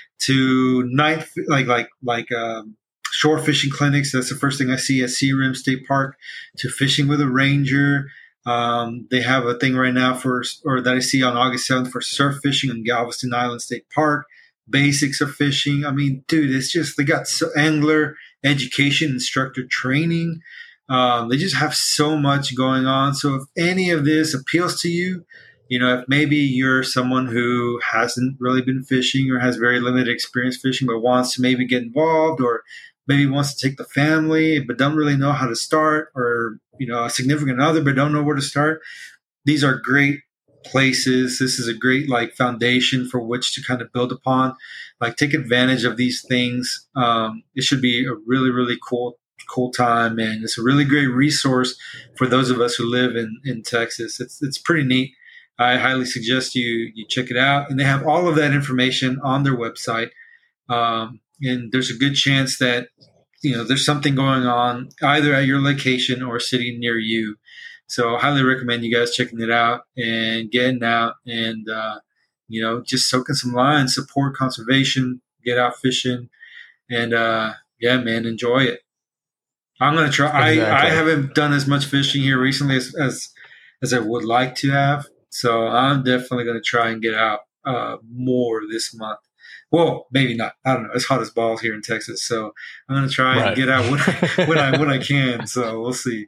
to night like like like um, shore fishing clinics. That's the first thing I see at Sea Rim State Park, to fishing with a ranger. Um, they have a thing right now for, or that I see on August seventh, for surf fishing in Galveston Island State Park. Basics of fishing. I mean, dude, it's just, they got so, angler education, instructor training. Um, they just have so much going on. So if any of this appeals to you, you know, if maybe you're someone who hasn't really been fishing or has very limited experience fishing, but wants to maybe get involved, or maybe wants to take the family, but don't really know how to start, or, you know, a significant other, but don't know where to start. These are great places. This is a great like foundation for which to kind of build upon. Like, take advantage of these things. Um, it should be a really, really cool cool time, and it's a really great resource for those of us who live in, in Texas. It's it's pretty neat. I highly suggest you you check it out, and they have all of that information on their website. Um, and there's a good chance that you know there's something going on either at your location or a city near you. So I highly recommend you guys checking it out and getting out and uh, you know just soaking some lines, support conservation, get out fishing, and uh, yeah, man, enjoy it. I'm gonna try. Exactly. I, I haven't done as much fishing here recently as, as as I would like to have, so I'm definitely gonna try and get out uh, more this month. Well, maybe not. I don't know. It's hot as balls here in Texas, so I'm gonna try right. and get out when I, when I when I can. So we'll see.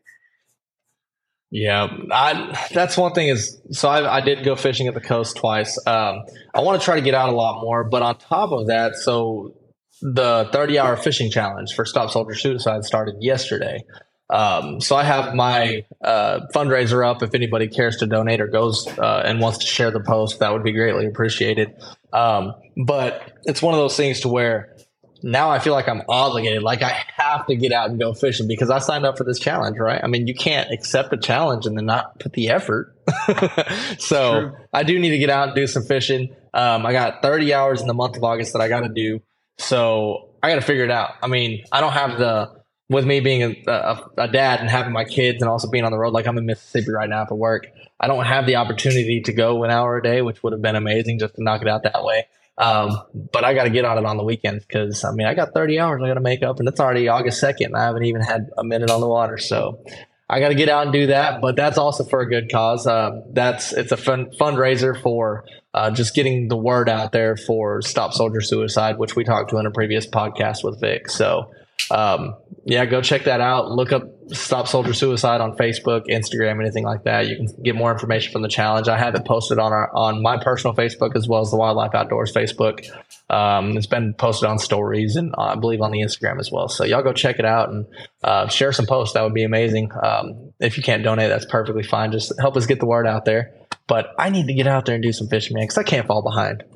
Yeah, I, that's one thing is, so I, I did go fishing at the coast twice. Um, I want to try to get out a lot more, but on top of that, so the thirty hour fishing challenge for Stop Soldier Suicide started yesterday. Um, so I have my uh, fundraiser up. If anybody cares to donate or goes uh, and wants to share the post, that would be greatly appreciated. Um, but it's one of those things to where now I feel like I'm obligated, like I have to get out and go fishing because I signed up for this challenge, right? I mean, you can't accept a challenge and then not put the effort. So True. I do need to get out and do some fishing. Um, I got thirty hours in the month of August that I got to do. So I got to figure it out. I mean, I don't have the, with me being a, a, a dad and having my kids and also being on the road, like I'm in Mississippi right now for work, I don't have the opportunity to go an hour a day, which would have been amazing just to knock it out that way. Um, but I got to get on it on the weekends because, I mean, I got thirty hours I got to make up, and it's already August second, and I haven't even had a minute on the water. So I got to get out and do that, but that's also for a good cause. Uh, that's it's a fun, fundraiser for uh, just getting the word out there for Stop Soldier Suicide, which we talked to in a previous podcast with Vic. So um, yeah, go check that out. Look up Stop Soldier Suicide on Facebook, Instagram, anything like that. You can get more information from the challenge. I have it posted on our on my personal Facebook as well as the Wildlife Outdoors Facebook. Um, it's been posted on stories and uh, I believe on the Instagram as well. So y'all go check it out and uh, share some posts. That would be amazing. Um, if you can't donate, that's perfectly fine. Just help us get the word out there. But I need to get out there and do some fishing, man, because I can't fall behind.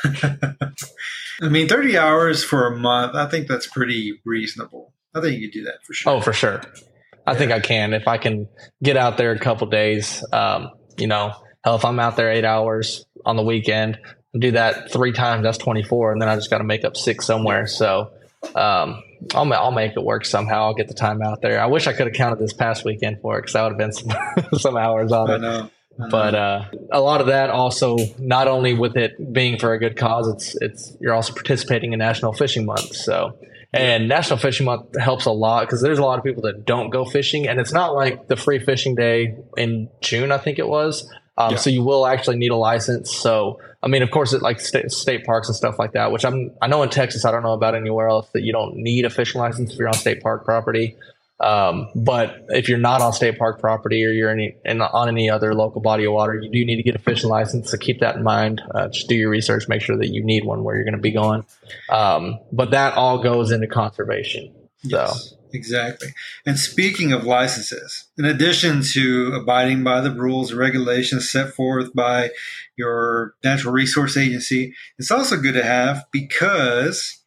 I mean, thirty hours for a month, I think that's pretty reasonable. I think you could do that for sure. Oh, for sure. I yeah. think I can. If I can get out there a couple days, um, you know, hell, if I'm out there eight hours on the weekend, do that three times, that's twenty-four. And then I just got to make up six somewhere. So um, I'll, I'll make it work somehow. I'll get the time out there. I wish I could have counted this past weekend for it because that would have been some, some hours on it. I know. But uh, a lot of that also, not only with it being for a good cause, it's it's you're also participating in National Fishing Month. So, and National Fishing Month helps a lot because there's a lot of people that don't go fishing, and it's not like the free fishing day in June, I think it was. Um, yeah. So you will actually need a license. So, I mean, of course, it like state, state parks and stuff like that, which I'm I know in Texas, I don't know about anywhere else that you don't need a fishing license if you're on state park property. Um, but if you're not on state park property or you're any, in, on any other local body of water, you do need to get a fishing license. So keep that in mind. Uh, just do your research, make sure that you need one where you're going to be going. Um, but that all goes into conservation. Yes, so. Exactly. And speaking of licenses, in addition to abiding by the rules and regulations set forth by your natural resource agency, it's also good to have because,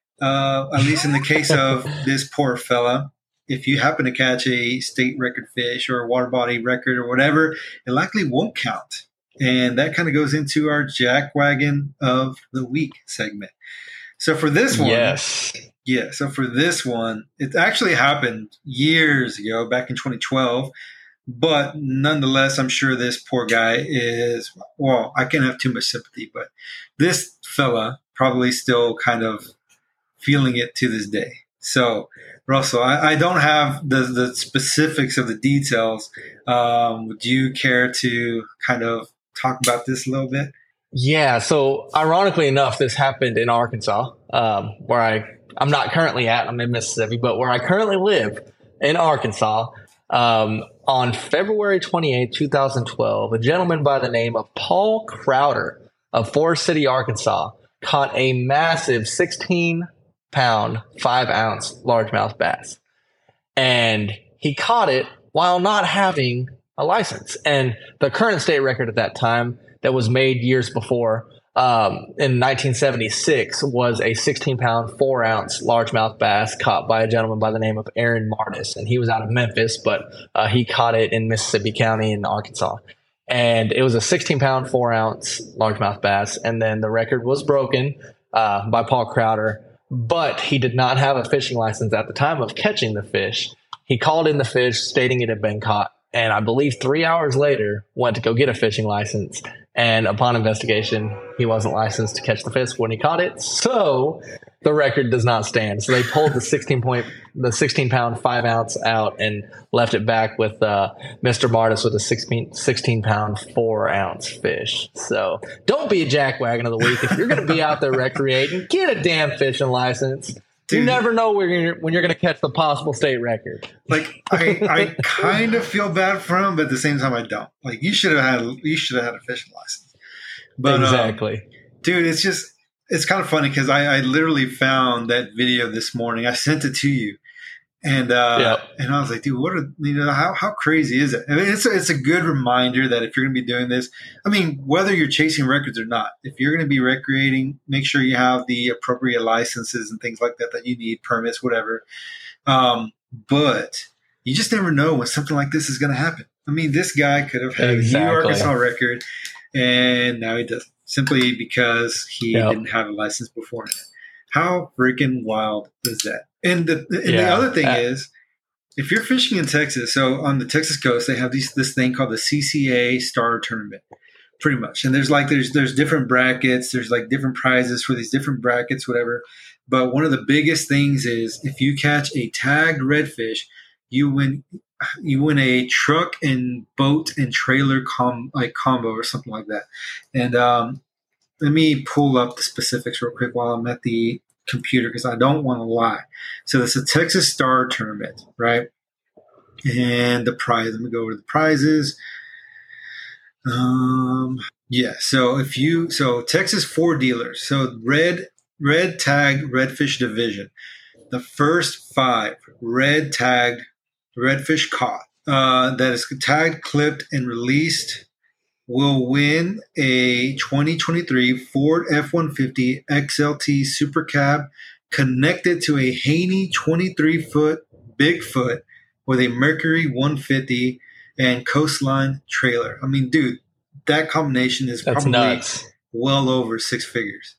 uh, at least in the case of this poor fella, if you happen to catch a state record fish or a water body record or whatever, it likely won't count. And that kind of goes into our jackwagon of the week segment. So for this one, yes. Yeah, so for this one, it actually happened years ago, back in twenty twelve. But nonetheless, I'm sure this poor guy is, well, I can't have too much sympathy, but this fella probably still kind of feeling it to this day. So, Russell, I, I don't have the, the specifics of the details. Um, would you care to kind of talk about this a little bit? Yeah. So, ironically enough, this happened in Arkansas, um, where I, I'm not currently at. I'm in Mississippi, but where I currently live in Arkansas, um, on February twenty-eighth, twenty twelve, a gentleman by the name of Paul Crowder of Forest City, Arkansas, caught a massive sixteen pound, five ounce largemouth bass. And he caught it while not having a license. And the current state record at that time that was made years before, um, in nineteen seventy-six was a sixteen pound, four ounce largemouth bass caught by a gentleman by the name of Aaron Martis. And he was out of Memphis, but uh, he caught it in Mississippi County in Arkansas. And it was a sixteen pound, four ounce largemouth bass. And then the record was broken uh, by Paul Crowder, but he did not have a fishing license at the time of catching the fish. He called in the fish stating it had been caught. And I believe three hours later went to go get a fishing license. And upon investigation, he wasn't licensed to catch the fish when he caught it. So the record does not stand. So they pulled the sixteen point, the sixteen pound, five ounce out and left it back with uh, Mister Martis with a sixteen pound, four ounce fish. So don't be a jackwagon of the week. If you're going to be out there recreating, get a damn fishing license. Dude, you never know when you're, when you're going to catch the possible state record. Like I, I kind of feel bad for him, but at the same time, I don't. Like you should have had, you should have had a fishing license. But exactly, um, dude, it's just it's kind of funny because I, I literally found that video this morning. I sent it to you, and uh, yep. and I was like, dude, what are you know how how crazy is it? I mean, it's a, it's a good reminder that if you're going to be doing this, I mean, whether you're chasing records or not, if you're going to be recreating, make sure you have the appropriate licenses and things like that that you need, permits, whatever. Um, but you just never know when something like this is going to happen. I mean, this guy could have had exactly. a huge Arkansas record, and now he doesn't, simply because he yep. didn't have a license beforehand. How freaking wild is that? And the, and yeah. the other thing uh, is, if you're fishing in Texas, so on the Texas coast, they have these this thing called the C C A Star Tournament, pretty much. And there's like there's there's different brackets, there's like different prizes for these different brackets, whatever. But one of the biggest things is if you catch a tagged redfish, you win you win a truck and boat and trailer com like combo or something like that. And um, let me pull up the specifics real quick while I'm at the computer because I don't want to lie. So it's a Texas Star Tournament, right? And the prize, let me go over the prizes. Um, yeah, so if you, so Texas four dealers, so red, red tag redfish division, the first five red tagged redfish caught, uh, that is tagged, clipped, and released will win a twenty twenty-three Ford F one fifty X L T Super Cab connected to a Haney twenty-three foot Bigfoot with a Mercury one fifty and Coastline trailer. I mean, dude, that combination is That's probably nuts. well over six figures.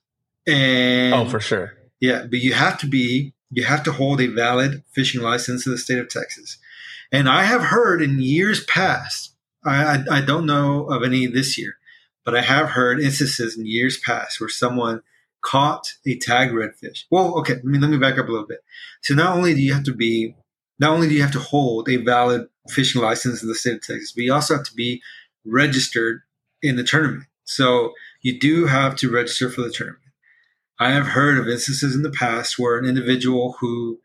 And oh, for sure. Yeah, but you have to be, you have to hold a valid fishing license in the state of Texas. And I have heard in years past, I, I, I don't know of any this year, but I have heard instances in years past where someone caught a tagged redfish. Well, okay, let me, let me back up a little bit. So not only do you have to be, not only do you have to hold a valid fishing license in the state of Texas, but you also have to be registered in the tournament. So you do have to register for the tournament. I have heard of instances in the past where an individual who,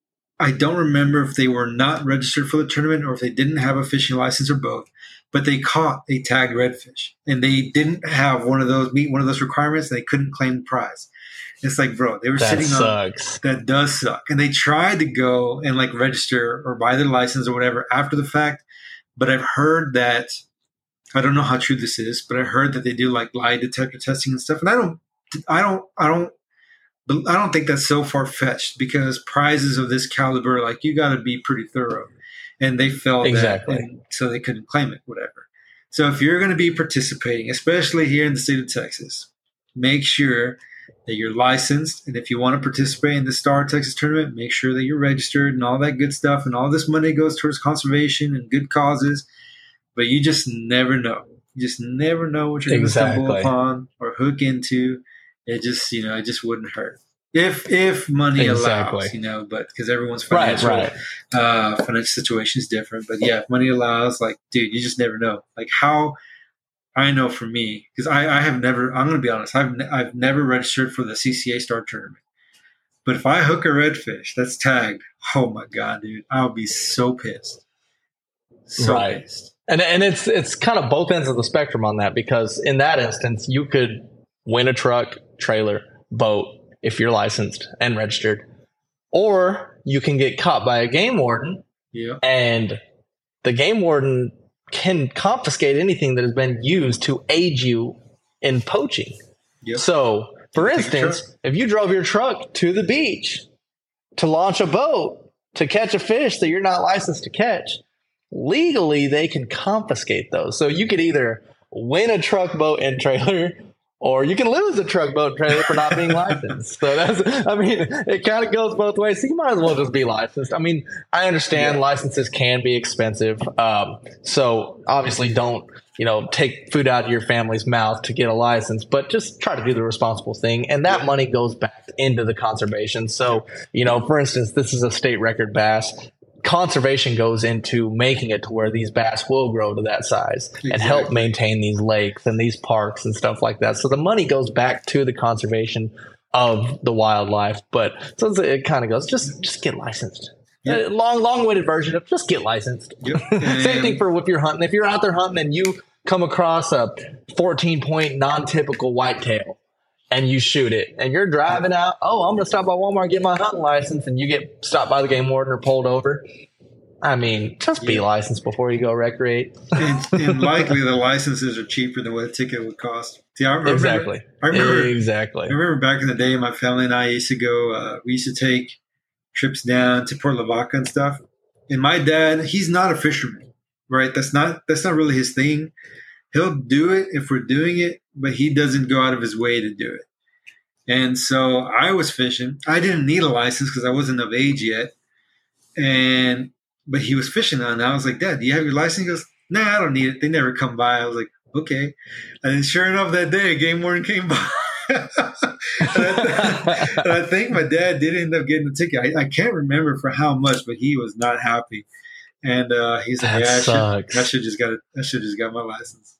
I don't remember if they were not registered for the tournament or if they didn't have a fishing license or both, but they caught a tagged redfish and they didn't have one of those, meet one of those requirements and they couldn't claim the prize. It's like, bro, they were that sitting sucks. on, that does suck. And they tried to go and like register or buy their license or whatever after the fact. But I've heard that, I don't know how true this is, but I heard that they do like lie detector testing and stuff. And I don't, I don't, I don't, I don't think that's so far-fetched because prizes of this caliber, like you got to be pretty thorough. And they felt exactly. that, and so they couldn't claim it, whatever. So if you're going to be participating, especially here in the state of Texas, make sure that you're licensed. And if you want to participate in the Star Texas Tournament, make sure that you're registered and all that good stuff. And all this money goes towards conservation and good causes. But you just never know. You just never know what you're exactly. going to stumble upon or hook into. It just, you know, it just wouldn't hurt if if money exactly. allows, you know. But because everyone's financial right, right. uh, financial situation is different. But yeah, if money allows, like, dude, you just never know. Like how I know for me, because I, I have never. I'm going to be honest. I've ne- I've never registered for the C C A Star Tournament. But if I hook a redfish that's tagged, oh my god, dude, I'll be so pissed. So right. pissed. And and it's it's kind of both ends of the spectrum on that because in that instance you could win a truck, trailer, boat if you're licensed and registered, or you can get caught by a game warden, yeah. and the game warden can confiscate anything that has been used to aid you in poaching. Yep. So, for Take a instance, truck. if you drove your truck to the beach to launch a boat to catch a fish that you're not licensed to catch, legally they can confiscate those. So you could either win a truck, boat, and trailer, or you can lose a truck, boat, and trailer for not being licensed. So that's, I mean, it kind of goes both ways. So you might as well just be licensed. I mean, I understand Yeah. licenses can be expensive. Um, so obviously don't, you know, take food out of your family's mouth to get a license, but just try to do the responsible thing. And that Yeah. money goes back into the conservation. So, you know, for instance, this is a state record bass. Conservation goes into making it to where these bass will grow to that size and help Exactly. maintain these lakes and these parks and stuff like that. So the money goes back to the conservation of the wildlife. But so it kind of goes, just just get licensed. Yeah. Uh, long, long-winded version of just get licensed. Yep. Same thing And- for if you're hunting. If you're out there hunting and you come across a fourteen-point non-typical whitetail and you shoot it and you're driving out, oh, I'm going to stop by Walmart and get my hunting license, and you get stopped by the game warden or pulled over. I mean, just be Yeah. licensed before you go recreate. and, and likely the licenses are cheaper than what a ticket would cost. See, I remember, Exactly. I remember, Exactly. I remember back in the day, my family and I used to go. Uh, we used to take trips down to Port Lavaca and stuff. And my dad, he's not a fisherman, right? That's not that's not really his thing. He'll do it if we're doing it, but he doesn't go out of his way to do it. And so I was fishing. I didn't need a license because I wasn't of age yet. And but he was fishing on. And I was like, Dad, do you have your license? He goes, Nah, I don't need it. They never come by. I was like, okay. And then sure enough, that day, a game warden came by. and, I, and I think my dad did end up getting the ticket. I, I can't remember for how much, but he was not happy. And uh, he's like, That "Yeah, I should, sucks. I should just got it. I should just got my license."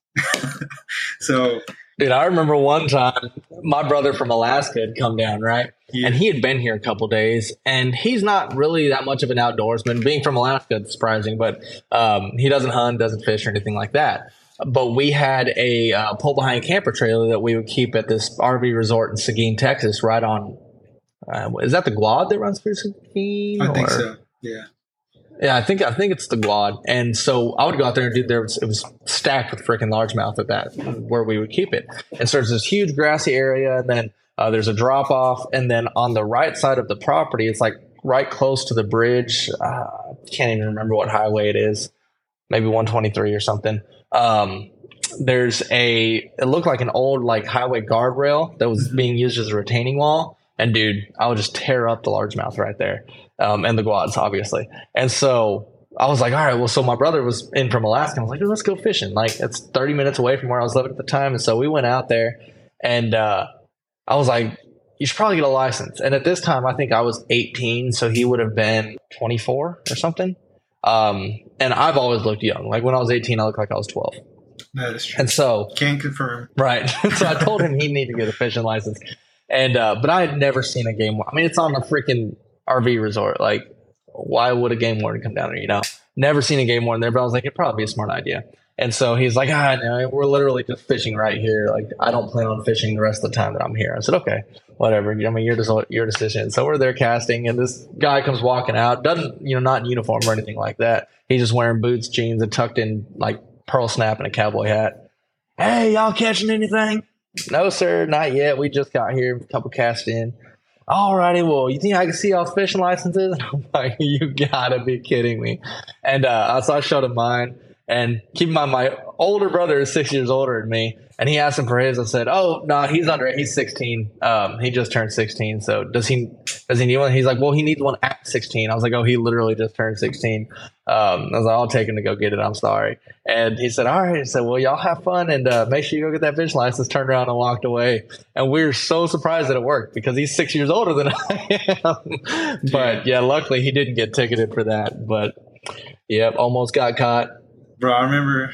So Dude, I remember one time my brother from Alaska had come down, right? yeah, And he had been here a couple days, and he's not really that much of an outdoorsman. Being from Alaska, it's surprising, but um, he doesn't hunt, doesn't fish, or anything like that. But we had a uh, pull behind camper trailer that we would keep at this R V resort in Seguin, Texas, right on. Uh, is that the Guad that runs through Seguin? I think or- so. Yeah, Yeah, I think I think it's the Guad, and so I would go out there and do there. Was, it was stacked with freaking largemouth at that where we would keep it. And so there's this huge grassy area, and then uh, there's a drop off, and then on the right side of the property, it's like right close to the bridge. Uh, can't even remember what highway it is, maybe one twenty-three or something. Um, there's a it looked like an old like highway guardrail that was being used as a retaining wall. And dude, I would just tear up the largemouth right there, um, and the Guads, obviously. And so I was like, all right, well, so my brother was in from Alaska. I was like, let's go fishing. Like, it's thirty minutes away from where I was living at the time. And so we went out there, and uh, I was like, you should probably get a license. And at this time, I think I was eighteen, so he would have been twenty-four or something. Um, and I've always looked young. Like when I was eighteen, I looked like I was twelve. that is true. And so Can confirm. Right. So I told him he needed to get a fishing license. And, uh, but I had never seen a game. I mean, it's on a freaking R V resort. Like, why would a game warden come down there? You know, never seen a game warden there, but I was like, it'd probably be a smart idea. And so he's like, ah, no, we're literally just fishing right here. Like, I don't plan on fishing the rest of the time that I'm here. I said, okay, whatever. I mean, your, des- your decision. So we're there casting, and this guy comes walking out, doesn't, you know, not in uniform or anything like that. He's just wearing boots, jeans, and tucked in like pearl snap and a cowboy hat. Hey, y'all catching anything? No, sir, not yet. We just got here, a couple cast in. All righty, well, you think I can see y'all's fishing licenses? And I'm like, you gotta be kidding me. And uh, so I showed him mine. And keep in mind, my older brother is six years older than me. And he asked him for his. I said, oh, no, he's under He's sixteen. Um, he just turned sixteen. So does he does he need one? He's like, well, he needs one at sixteen. I was like, oh, he literally just turned sixteen. Um, I was like, I'll take him to go get it. I'm sorry. And he said, all right. He said, well, y'all have fun, and uh, make sure you go get that fish license. Turned around and walked away. And we were so surprised that it worked because he's six years older than I am. But yeah, luckily he didn't get ticketed for that. But yep, almost got caught. Bro, I remember,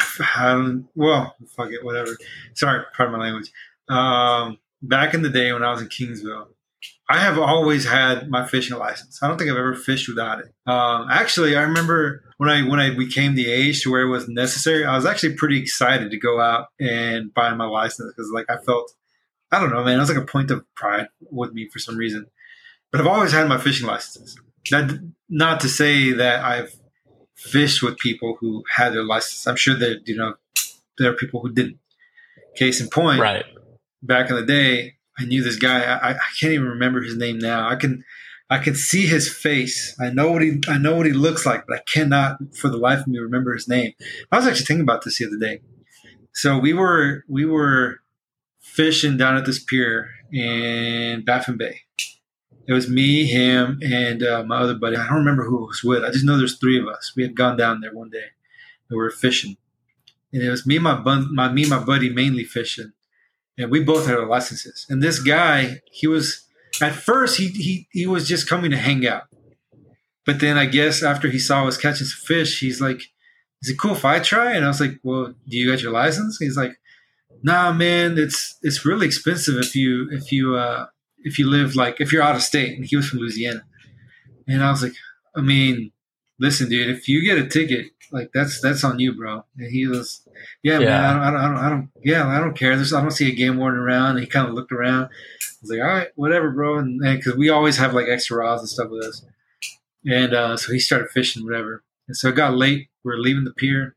um, well, fuck it, whatever. Sorry, pardon my language. Um, back in the day when I was in Kingsville, I have always had my fishing license. I don't think I've ever fished without it. Um, actually, I remember when I when I became the age to where it was necessary, I was actually pretty excited to go out and buy my license because, like, I felt, I don't know, man, it was like a point of pride with me for some reason. But I've always had my fishing licenses. That, not to say that I've fished with people who had their license. I'm sure that, you know, there are people who didn't. Case in point, Right. back in the day, I knew this guy. I, I can't even remember his name now. I can I can see his face. I know what he I know what he looks like, but I cannot for the life of me remember his name. I was actually thinking about this the other day. So we were we were fishing down at this pier in Baffin Bay. It was me, him, and uh, my other buddy. I don't remember who it was with. I just know there's three of us. We had gone down there one day and we were fishing. And it was me and my, bun- my, me and my buddy mainly fishing. And we both had our licenses. And this guy, he was, at first, he, he, he was just coming to hang out. But then I guess after he saw us catching some fish, he's like, is it cool if I try? And I was like, well, do you got your license? He's like, nah, man, it's it's really expensive if you if you uh, if you live like if you're out of state. And he was from Louisiana, and I was like, I mean, listen, dude, if you get a ticket, like that's that's on you, bro. And he was, yeah, yeah. man, I don't, I don't, I don't, I don't, yeah, I don't care. There's, I don't see a game warden around. And he kind of looked around. I was like, all right, whatever, bro. And because we always have like extra rods and stuff with us, and uh, so he started fishing, whatever. And so it got late. We we're leaving the pier,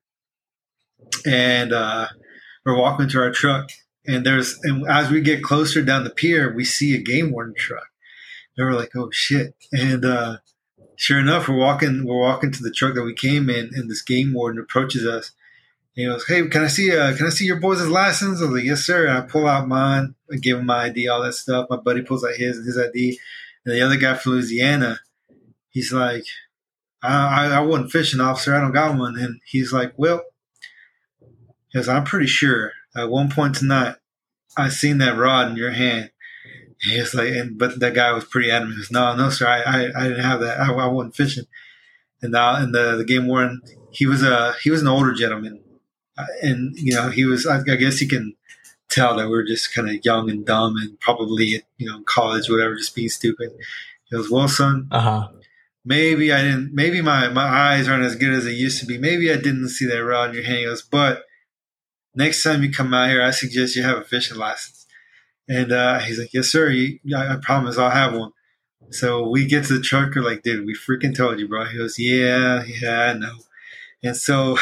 and uh, we're walking to our truck. And there's, and as we get closer down the pier, we see a game warden truck. And we're like, oh shit! And uh, sure enough, we're walking, we're walking to the truck that we came in, and this game warden approaches us. And he goes, "Hey, can I see, uh, can I see your boys' license?" I was like, "Yes, sir." And I pull out mine, I give him my I D, all that stuff. My buddy pulls out his and his I D, and the other guy from Louisiana, he's like, I, I, I wasn't fishing, officer. I don't got one." And he's like, well, he goes, "I'm pretty sure at one point tonight, I seen that rod in your hand." And he's like, and but that guy was pretty adamant. He goes, no, no, sir, I, I, I didn't have that. I, I wasn't fishing. And now, and the, the game warden, he was a he was an older gentleman, and you know, he was. I, I guess he can tell that we we're just kind of young and dumb, and probably you know, in college, whatever, just being stupid. He goes, "Well, son, uh huh. Maybe I didn't. Maybe my, my eyes aren't as good as they used to be. Maybe I didn't see that rod in your hand." He goes, "But next time you come out here, I suggest you have a fishing license." And uh, he's like, "Yes, sir. You, I, I promise I'll have one." So we get to the truck. We're like, "Dude, we freaking told you, bro." He goes, "Yeah, yeah, I know." And so,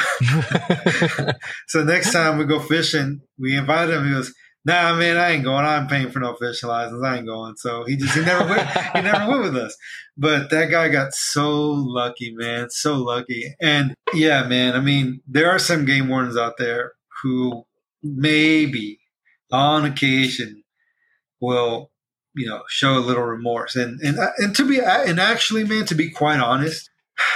so next time we go fishing, we invite him. He goes, "Nah, man, I ain't going. I'm paying for no fishing license. I ain't going." So he just he never went. He never went with us. But that guy got so lucky, man, so lucky. And yeah, man, I mean, there are some game wardens out there who maybe on occasion will, you know, show a little remorse. And and and to be and actually, man, to be quite honest,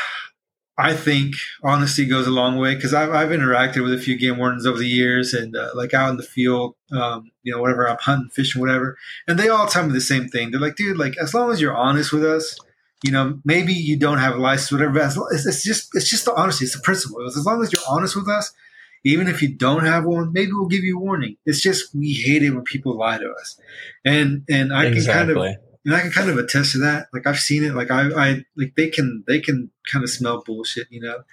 I think honesty goes a long way, because I've I've interacted with a few game wardens over the years, and uh, like out in the field, um, you know, whatever I'm hunting, fishing, whatever, and they all tell me the same thing. They're like, "Dude, like as long as you're honest with us, you know, maybe you don't have a license, whatever. But as long, it's, it's just it's just the honesty. It's the principle. As long as you're honest with us, even if you don't have one, maybe we'll give you a warning. It's just we hate it when people lie to us, and and I exactly. can kind of and I can kind of attest to that. Like I've seen it. Like I, I like they can they can kind of smell bullshit, you know.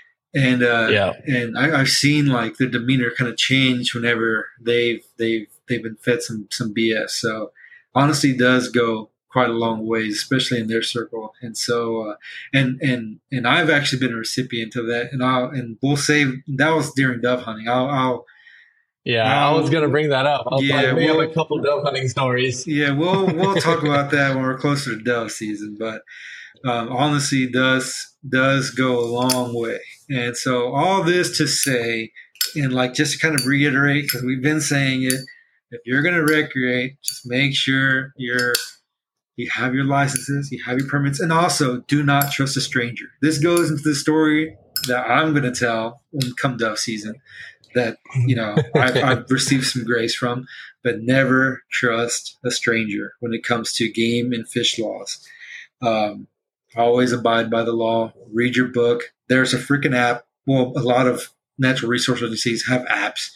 And uh, yeah, and I, I've seen like their demeanor kind of change whenever they've they've they've been fed some some B S. So honesty does go quite a long way, especially in their circle. And so, uh, and and and I've actually been a recipient of that. And I'll and we'll say that was during dove hunting. I'll, I'll yeah, I'll, I was gonna bring that up. I was yeah, like, we we'll, have a couple dove hunting stories. Yeah, we'll we'll talk about that when we're closer to dove season. But um, honesty does does go a long way. And so, all this to say, and like just to kind of reiterate, because we've been saying it, if you're gonna recreate, just make sure you're You have your licenses, you have your permits, and also do not trust a stranger. This goes into the story that I'm going to tell when come dove season that, you know, I've, I've received some grace from, but never trust a stranger when it comes to game and fish laws. Um, always abide by the law. Read your book. There's a freaking app. Well, a lot of natural resource agencies have apps.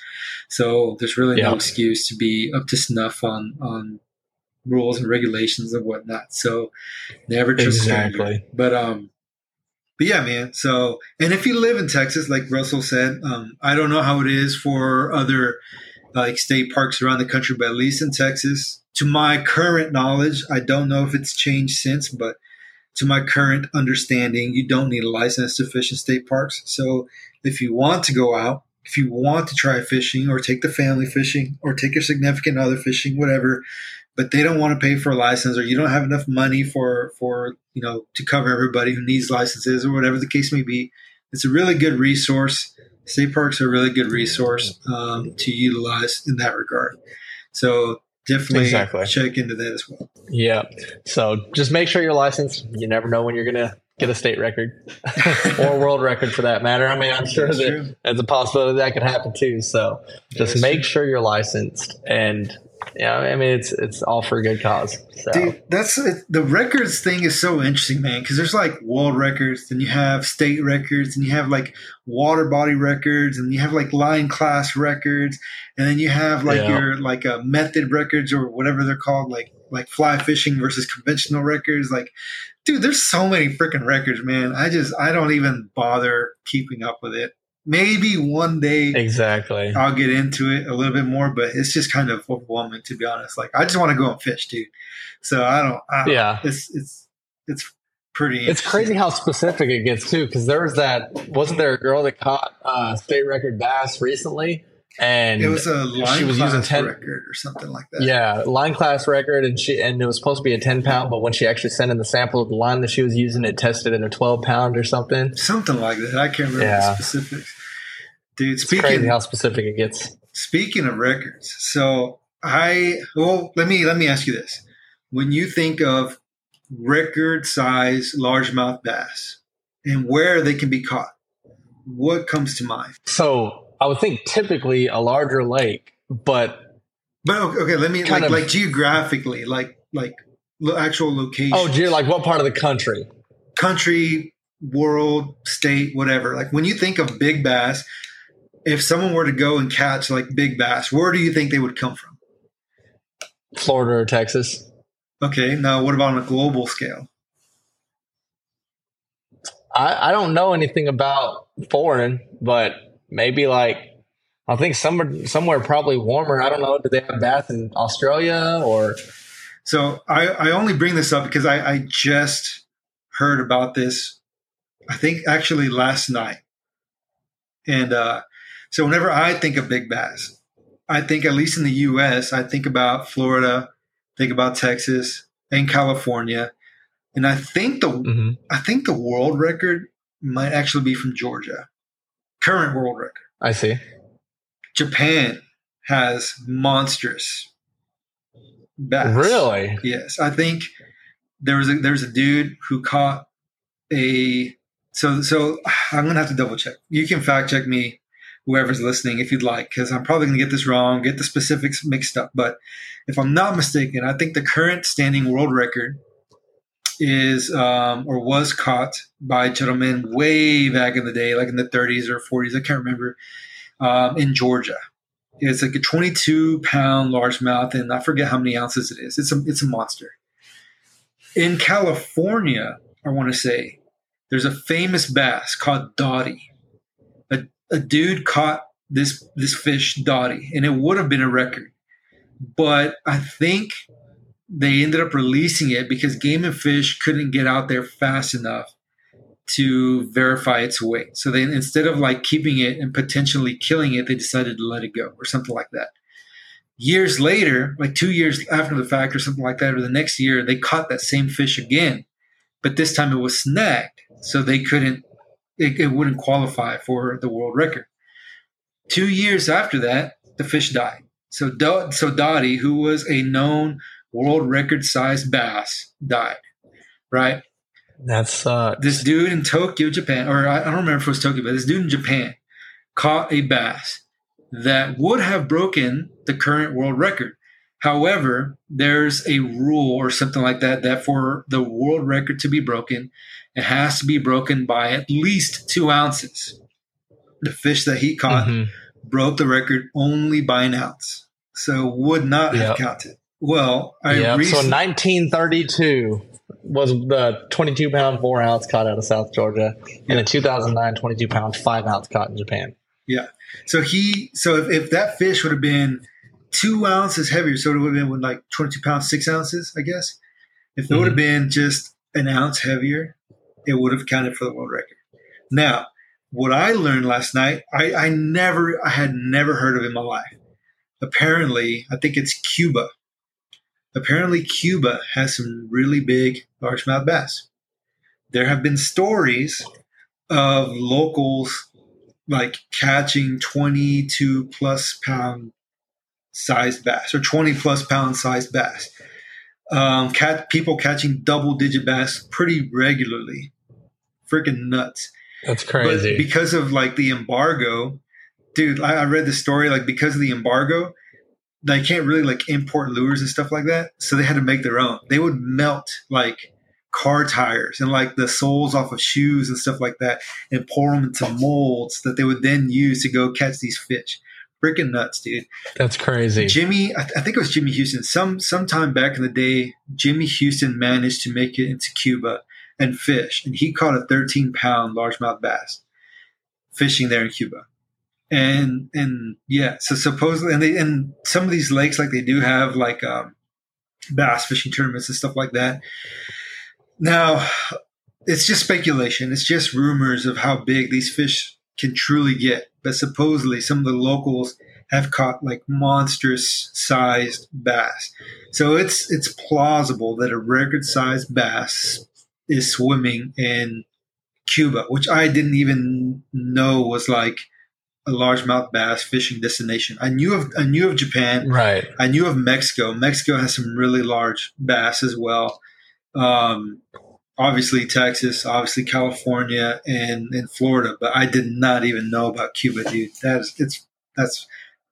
So there's really yeah. no excuse to be up to snuff on, on, rules and regulations and whatnot. So never trust exactly. a stranger. But um, but yeah, man. So and if you live in Texas, like Russell said, um, I don't know how it is for other like state parks around the country, but at least in Texas, to my current knowledge, I don't know if it's changed since, but to my current understanding, you don't need a license to fish in state parks. So if you want to go out if you want to try fishing or take the family fishing or take your significant other fishing, whatever, but they don't want to pay for a license or you don't have enough money for, for, you know, to cover everybody who needs licenses or whatever the case may be, it's a really good resource. State parks are a really good resource um, to utilize in that regard. So definitely exactly. check into that as well. Yeah. So just make sure you're licensed. You never know when you're going to get a state record or a world record for that matter. I mean, I'm sure That's that true. there's a possibility that could happen too. So just That's make true. sure you're licensed, and yeah, I mean, it's, it's all for a good cause. So Dude, that's the records thing is so interesting, man, because there's like world records, and you have state records, and you have like water body records, and you have like line class records, and then you have like Yeah. your like uh, method records or whatever they're called, like like fly fishing versus conventional records. Like, dude, there's so many freaking records, man. I just I don't even bother keeping up with it. Maybe one day exactly. I'll get into it a little bit more, but it's just kind of overwhelming, to be honest. Like, I just want to go and fish, dude. So I don't. I don't Yeah. It's it's it's pretty. It's interesting. crazy how specific it gets too, because there was that wasn't there a girl that caught uh, state record bass recently, and It was a line she was class using ten record or something like that. yeah line class record, and she and it was supposed to be a ten pound, but when she actually sent in the sample of the line that she was using, it tested at a twelve pound or something. Something like that. I can't remember Yeah. the specifics. Dude, It's crazy speaking how specific it gets. speaking of records, so I well let me let me ask you this: when you think of record size largemouth bass and where they can be caught, what comes to mind? So I would think typically a larger lake, but But okay, okay, let me Kind like of- like geographically, like like lo- actual location. oh, gee, like what part of the country? country, world, state, whatever. Like when you think of big bass, if someone were to go and catch like big bass, where do you think they would come from? Florida or Texas? Okay, now what about on a global scale? I, I don't know anything about foreign, but maybe like I think somewhere somewhere probably warmer. I don't know. Do they have bass in Australia or? So I, I only bring this up because I, I just heard about this, I think actually last night. And uh, so whenever I think of big bass, I think at least in the U S, I think about Florida, think about Texas and California. And I think the Mm-hmm. I think the world record might actually be from Georgia. Current world record. I see. Japan has monstrous bass. Really? Yes, I think there was a there's a dude who caught a so so I'm gonna have to double check. You can fact check me, whoever's listening, if you'd like, because I'm probably gonna get this wrong, get the specifics mixed up. But if I'm not mistaken, I think the current standing world record is um, or was caught by a gentleman way back in the day, like in the thirties or forties, I can't remember, um, in Georgia. It's like a twenty-two pound largemouth, and I forget how many ounces it is. It's a it's a monster. In California, I want to say there's a famous bass called Dottie. A, a dude caught this this fish Dottie, and it would have been a record, but I think they ended up releasing it because Game and Fish couldn't get out there fast enough to verify its weight. So they, instead of like keeping it and potentially killing it, they decided to let it go or something like that. Years later, like two years after the fact or something like that, or the next year, they caught that same fish again, but this time it was snagged. So they couldn't, it, it wouldn't qualify for the world record. Two years after that, the fish died. So, Do- so Dottie, who was a known world record sized bass, died, right? That's uh, This dude in Tokyo, Japan, or I don't remember if it was Tokyo, but this dude in Japan caught a bass that would have broken the current world record. However, there's a rule or something like that, that for the world record to be broken, it has to be broken by at least two ounces. The fish that he caught mhm. broke the record only by an ounce, so would not have Yep. counted. Well, I Yep. recently, So nineteen thirty-two was the twenty-two pound four ounce caught out of South Georgia, and in two thousand nine, twenty-two pound five ounce caught in Japan. yeah. So he, so if, if that fish would have been two ounces heavier, so it would have been with like twenty-two pounds, six ounces, I guess. If it would have been just an ounce heavier, it would have counted for the world record. Now, what I learned last night, I, I never, I had never heard of in my life. Apparently, I think it's Cuba. Apparently, Cuba has some really big largemouth bass. There have been stories of locals like catching twenty-two plus pound sized bass or twenty plus pound sized bass. Um, cat people catching double digit bass pretty regularly. Freaking nuts. That's crazy. But because of like the embargo, dude, I, I read the story, like because of the embargo, they can't really like import lures and stuff like that. So they had to make their own. They would melt like car tires and like the soles off of shoes and stuff like that and pour them into molds that they would then use to go catch these fish. Freaking nuts, dude. That's crazy. Jimmy, I, th- I think it was Jimmy Houston. Some sometime back in the day, Jimmy Houston managed to make it into Cuba and fish, and he caught a thirteen pound largemouth bass fishing there in Cuba. And and yeah, so supposedly, and they and some of these lakes, like they do have like um, bass fishing tournaments and stuff like that. Now, it's just speculation. It's just rumors of how big these fish can truly get. But supposedly, some of the locals have caught like monstrous sized bass. So it's it's plausible that a record sized bass is swimming in Cuba, which I didn't even know was like a largemouth bass fishing destination. I knew of I knew of Japan. Right. I knew of Mexico. Mexico has some really large bass as well. Um, obviously Texas, obviously California, and, and Florida, but I did not even know about Cuba, dude. That is, it's that's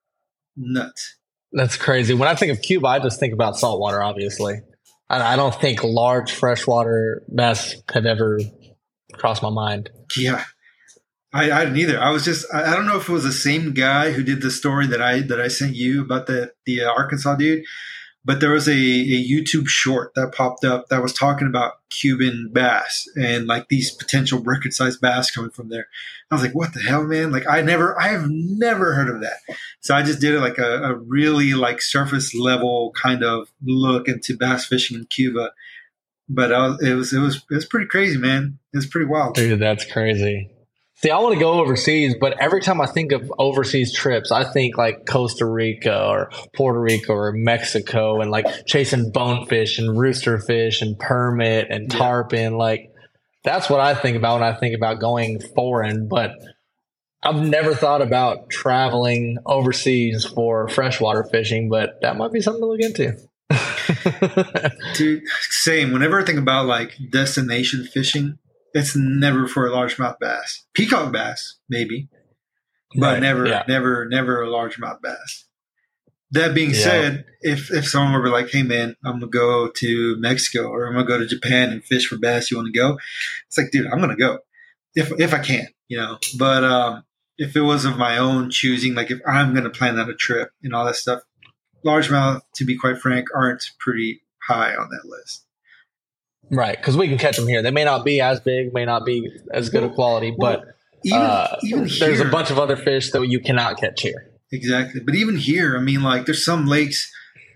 nuts. That's crazy. When I think of Cuba, I just think about saltwater, obviously. I, I don't think large freshwater bass had ever crossed my mind. Yeah. I, I didn't either. I was just, I, I don't know if it was the same guy who did the story that I, that I sent you about the, the uh, Arkansas dude. But there was a, a YouTube short that popped up that was talking about Cuban bass and like these potential record-sized bass coming from there. I was like, what the hell, man? Like I never, I have never heard of that. So I just did it like a, a really like surface level kind of look into bass fishing in Cuba. But I was, it was, it was, it was pretty crazy, man. It was pretty wild. Dude, that's crazy. See, I want to go overseas, but every time I think of overseas trips, I think like Costa Rica or Puerto Rico or Mexico and like chasing bonefish and roosterfish and permit and tarpon. Like that's what I think about when I think about going foreign. But I've never thought about traveling overseas for freshwater fishing, but that might be something to look into. Dude, same. Whenever I think about like destination fishing, it's never for a largemouth bass. Peacock bass, maybe, but Right, never, yeah. never, never a largemouth bass. That being Yeah. said, if if someone were like, "Hey, man, I'm gonna go to Mexico or I'm gonna go to Japan and fish for bass. You want to go?" It's like, dude, I'm gonna go if if I can, you know. But um, if it was of my own choosing, like if I'm gonna plan out a trip and all that stuff, largemouth, to be quite frank, aren't pretty high on that list. Right, because we can catch them here. They may not be as big, may not be as good a quality, but Even uh, even there's here, a bunch of other fish that you cannot catch here. exactly. But even here, I mean, like there's some lakes,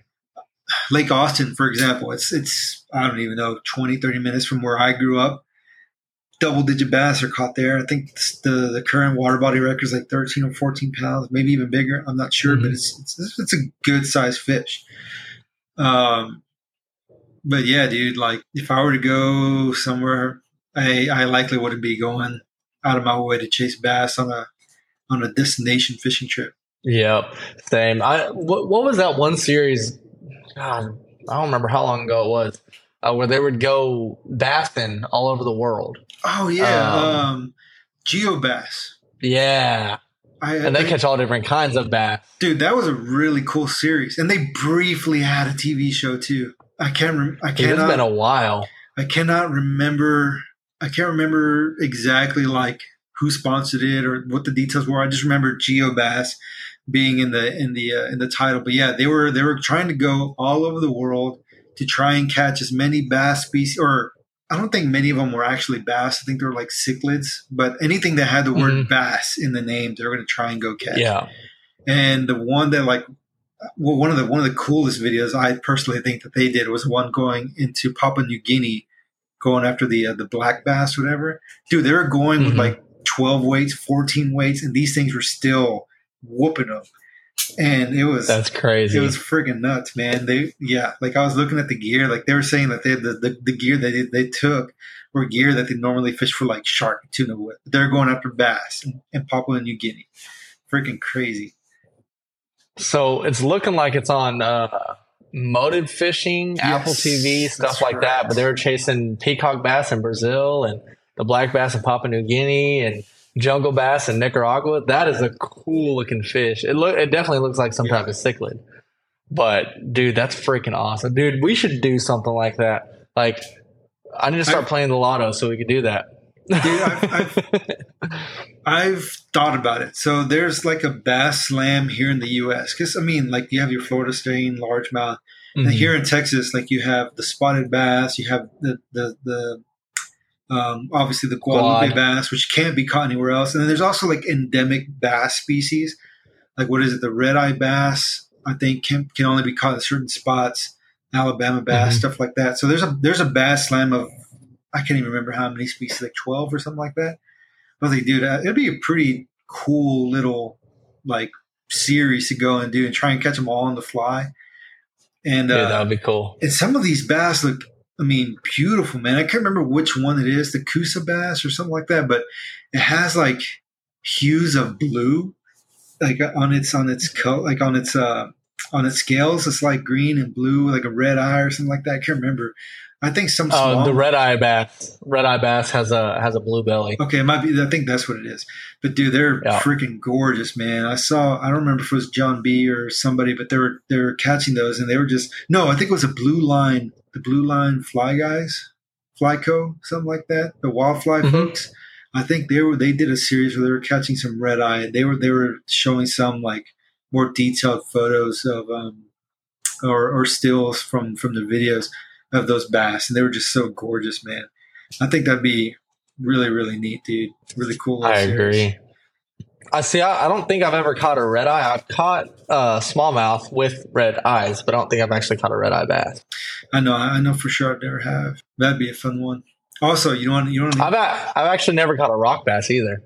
Lake Austin, for example. It's it's I don't even know twenty, thirty minutes from where I grew up. Double digit bass are caught there. I think the the current water body record is like thirteen or fourteen pounds, maybe even bigger. I'm not sure, Mm-hmm. but it's, it's it's a good sized fish. Um. But yeah, dude, like if I were to go somewhere, I, I likely wouldn't be going out of my way to chase bass on a on a destination fishing trip. Yep, same. I what, what was that one series? God, I don't remember how long ago it was, uh, where they would go bassing all over the world. Oh yeah, Um, um, Geobass. Yeah, I, and they I- catch all different kinds of bass. dude, that was a really cool series, and they briefly had a T V show too. I can't. Rem- I Dude, it's cannot. been a while. I cannot remember. I can't remember exactly like who sponsored it or what the details were. I just remember Geobass being in the in the uh, in the title. But yeah, they were they were trying to go all over the world to try and catch as many bass species. Or I don't think many of them were actually bass. I think they were like cichlids. But anything that had the word Mhm. bass in the name, they were going to try and go catch. Yeah, And the one that like, well, one of the one of the coolest videos I personally think that they did was one going into Papua New Guinea, going after the uh, the black bass, whatever. Dude, they were going with Mhm. like twelve weights, fourteen weights, and these things were still whooping them. And it was that's crazy. It was freaking nuts, man. They yeah, like I was looking at the gear, like they were saying that they the the, the gear that they, they took were gear that they normally fish for like shark and tuna with. They're going after bass in, in Papua New Guinea. Freaking crazy. So it's looking like it's on uh, Motive Fishing, Yes, Apple T V, stuff that's like that. right. But they were chasing peacock bass in Brazil and the black bass in Papua New Guinea and jungle bass in Nicaragua. That is a cool looking fish. It look it definitely looks like some Yeah. type of cichlid. But dude, that's freaking awesome. Dude, we should do something like that. Like I need to start I- playing the lotto so we could do that. Dude, I've, I've, I've thought about it. So there's like a bass slam here in the U S because I mean, like you have your Florida Stain, largemouth, Mhm. and here in Texas, like you have the spotted bass, you have the the the um, obviously the Guadalupe Quad. bass, which can't be caught anywhere else, and then there's also like endemic bass species, like what is it, the red eye bass? I think can can only be caught in certain spots, Alabama bass, Mhm. stuff like that. So there's a there's a bass slam of I can't even remember how many species, like twelve or something like that. I was like, dude, uh, it'd be a pretty cool little like series to go and do and try and catch them all on the fly. And Dude, uh, that would be cool. and some of these bass look, I mean, beautiful, man. I can't remember which one it is, the Coosa bass or something like that, but it has like hues of blue, like on its on its coat, like on its uh on its scales. It's like green and blue, like a red eye or something like that. I can't remember. I think some Oh, small. the red eye bass. Red eye bass has a has a blue belly. Okay, it might be. I think that's what it is. But dude, they're Yeah. freaking gorgeous, man. I saw. I don't remember if it was John B or somebody, but they were they were catching those, and they were just no. I think it was a blue line, the blue line fly guys, Flyco, something like that. The wildfly Mhm. folks. I think they were. They did a series where they were catching some red eye. They were they were showing some like more detailed photos of um or or stills from from the videos of those bass, and they were just so gorgeous, man. I think that'd be really, really neat, dude. Really cool. little I series. agree. I see. I, I don't think I've ever caught a red eye. I've caught uh, smallmouth with red eyes, but I don't think I've actually caught a red eye bass. I know, I know for sure. I've never have. That'd be a fun one. Also, you don't, you don't. I've a- I've actually never caught a rock bass either,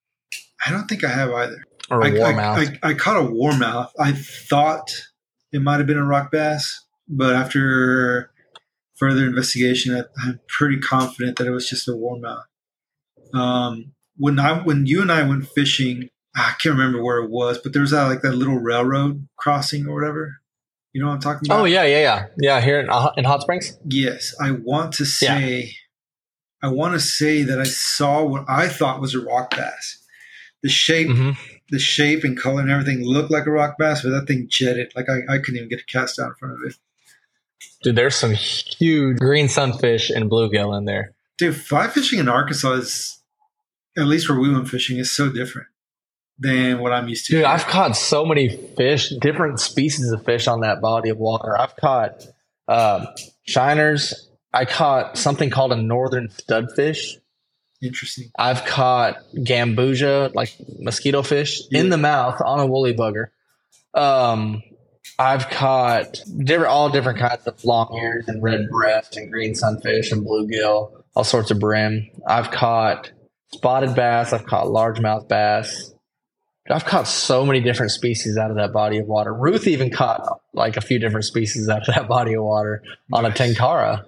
I don't think I have either. or a I, warmouth. I, I, I caught a warmouth. I thought it might have been a rock bass, but after further investigation, I, I'm pretty confident that it was just a warmouth. Um, when I when you and I went fishing, I can't remember where it was, but there was that like that little railroad crossing or whatever. You know what I'm talking about? Oh yeah, yeah, yeah, yeah. Here in, uh, in Hot Springs. Yes, I want to say, I want to say that I saw what I thought was a rock bass. The shape, hmm the shape and color and everything looked like a rock bass, but that thing jetted. Like I, I couldn't even get a cast out in front of it. Dude, there's some huge green sunfish and bluegill in there. Dude, fly fishing in Arkansas is, at least where we went fishing, is so different than what I'm used to. Dude, I've caught so many fish, different species of fish on that body of water. I've caught um, shiners. I caught something called a northern studfish. Interesting. I've caught gambusia, like mosquito fish, Yeah. in the mouth on a woolly bugger. Um, I've caught different, all different kinds of long ears and red breast and green sunfish and bluegill, all sorts of brim. I've caught spotted bass. I've caught largemouth bass. I've caught so many different species out of that body of water. Ruth even caught like a few different species out of that body of water on a Nice. tenkara.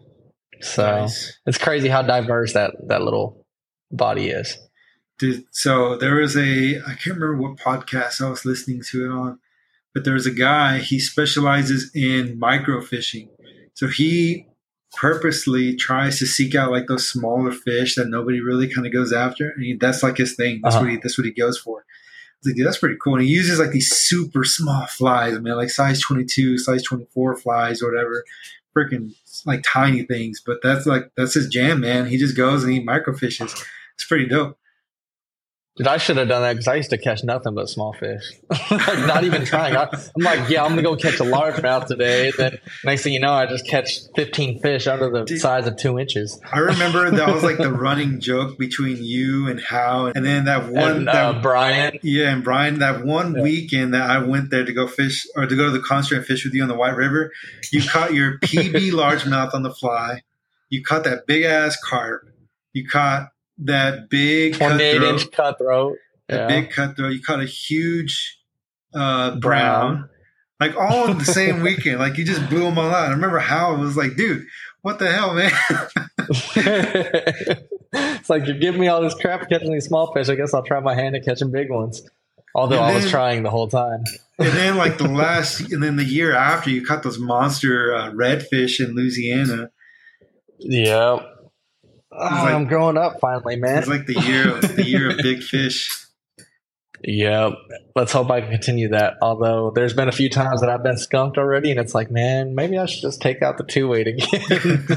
So Nice. it's crazy how diverse that, that little body is. Dude, so there was a, I can't remember what podcast I was listening to it on, but there's a guy, he specializes in microfishing. So he purposely tries to seek out like those smaller fish that nobody really kind of goes after. And he, that's like his thing. That's Uh-huh. what he, that's what he goes for. I was like, dude, that's pretty cool. And he uses like these super small flies, man, like size twenty-two, size twenty-four flies or whatever. Freaking like tiny things. But that's like, that's his jam, man. He just goes and he microfishes. It's pretty dope. Dude, I should have done that because I used to catch nothing but small fish. Like, not even trying. I, I'm like, yeah, I'm going to go catch a largemouth today. Then next thing you know, I just catch fifteen fish under the Dude. size of two inches. I remember that was like the running joke between you and Hal, and then that one, And that, uh, Brian, yeah, and Brian. That one Yeah. weekend that I went there to go fish or to go to the concert and fish with you on the White River, you caught your P B largemouth on the fly. You caught that big ass carp. You caught that big twenty-eight cutthroat, inch cutthroat. that Yeah. big cutthroat. You caught a huge uh, brown. Brown. Like all in the same weekend. Like you just blew them all out. I remember how it was like, dude, what the hell, man? It's like, you're giving me all this crap catching these small fish. I guess I'll try my hand at catching big ones. Although And I was then- trying the whole time. And then like the last, and then the year after, you caught those monster uh, redfish in Louisiana. Yep. Oh, like- I'm growing up finally, man. It's like the year, of, the year of big fish. Yep. Let's hope I can continue that. Although there's been a few times that I've been skunked already, and it's like, man, maybe I should just take out the two weight again.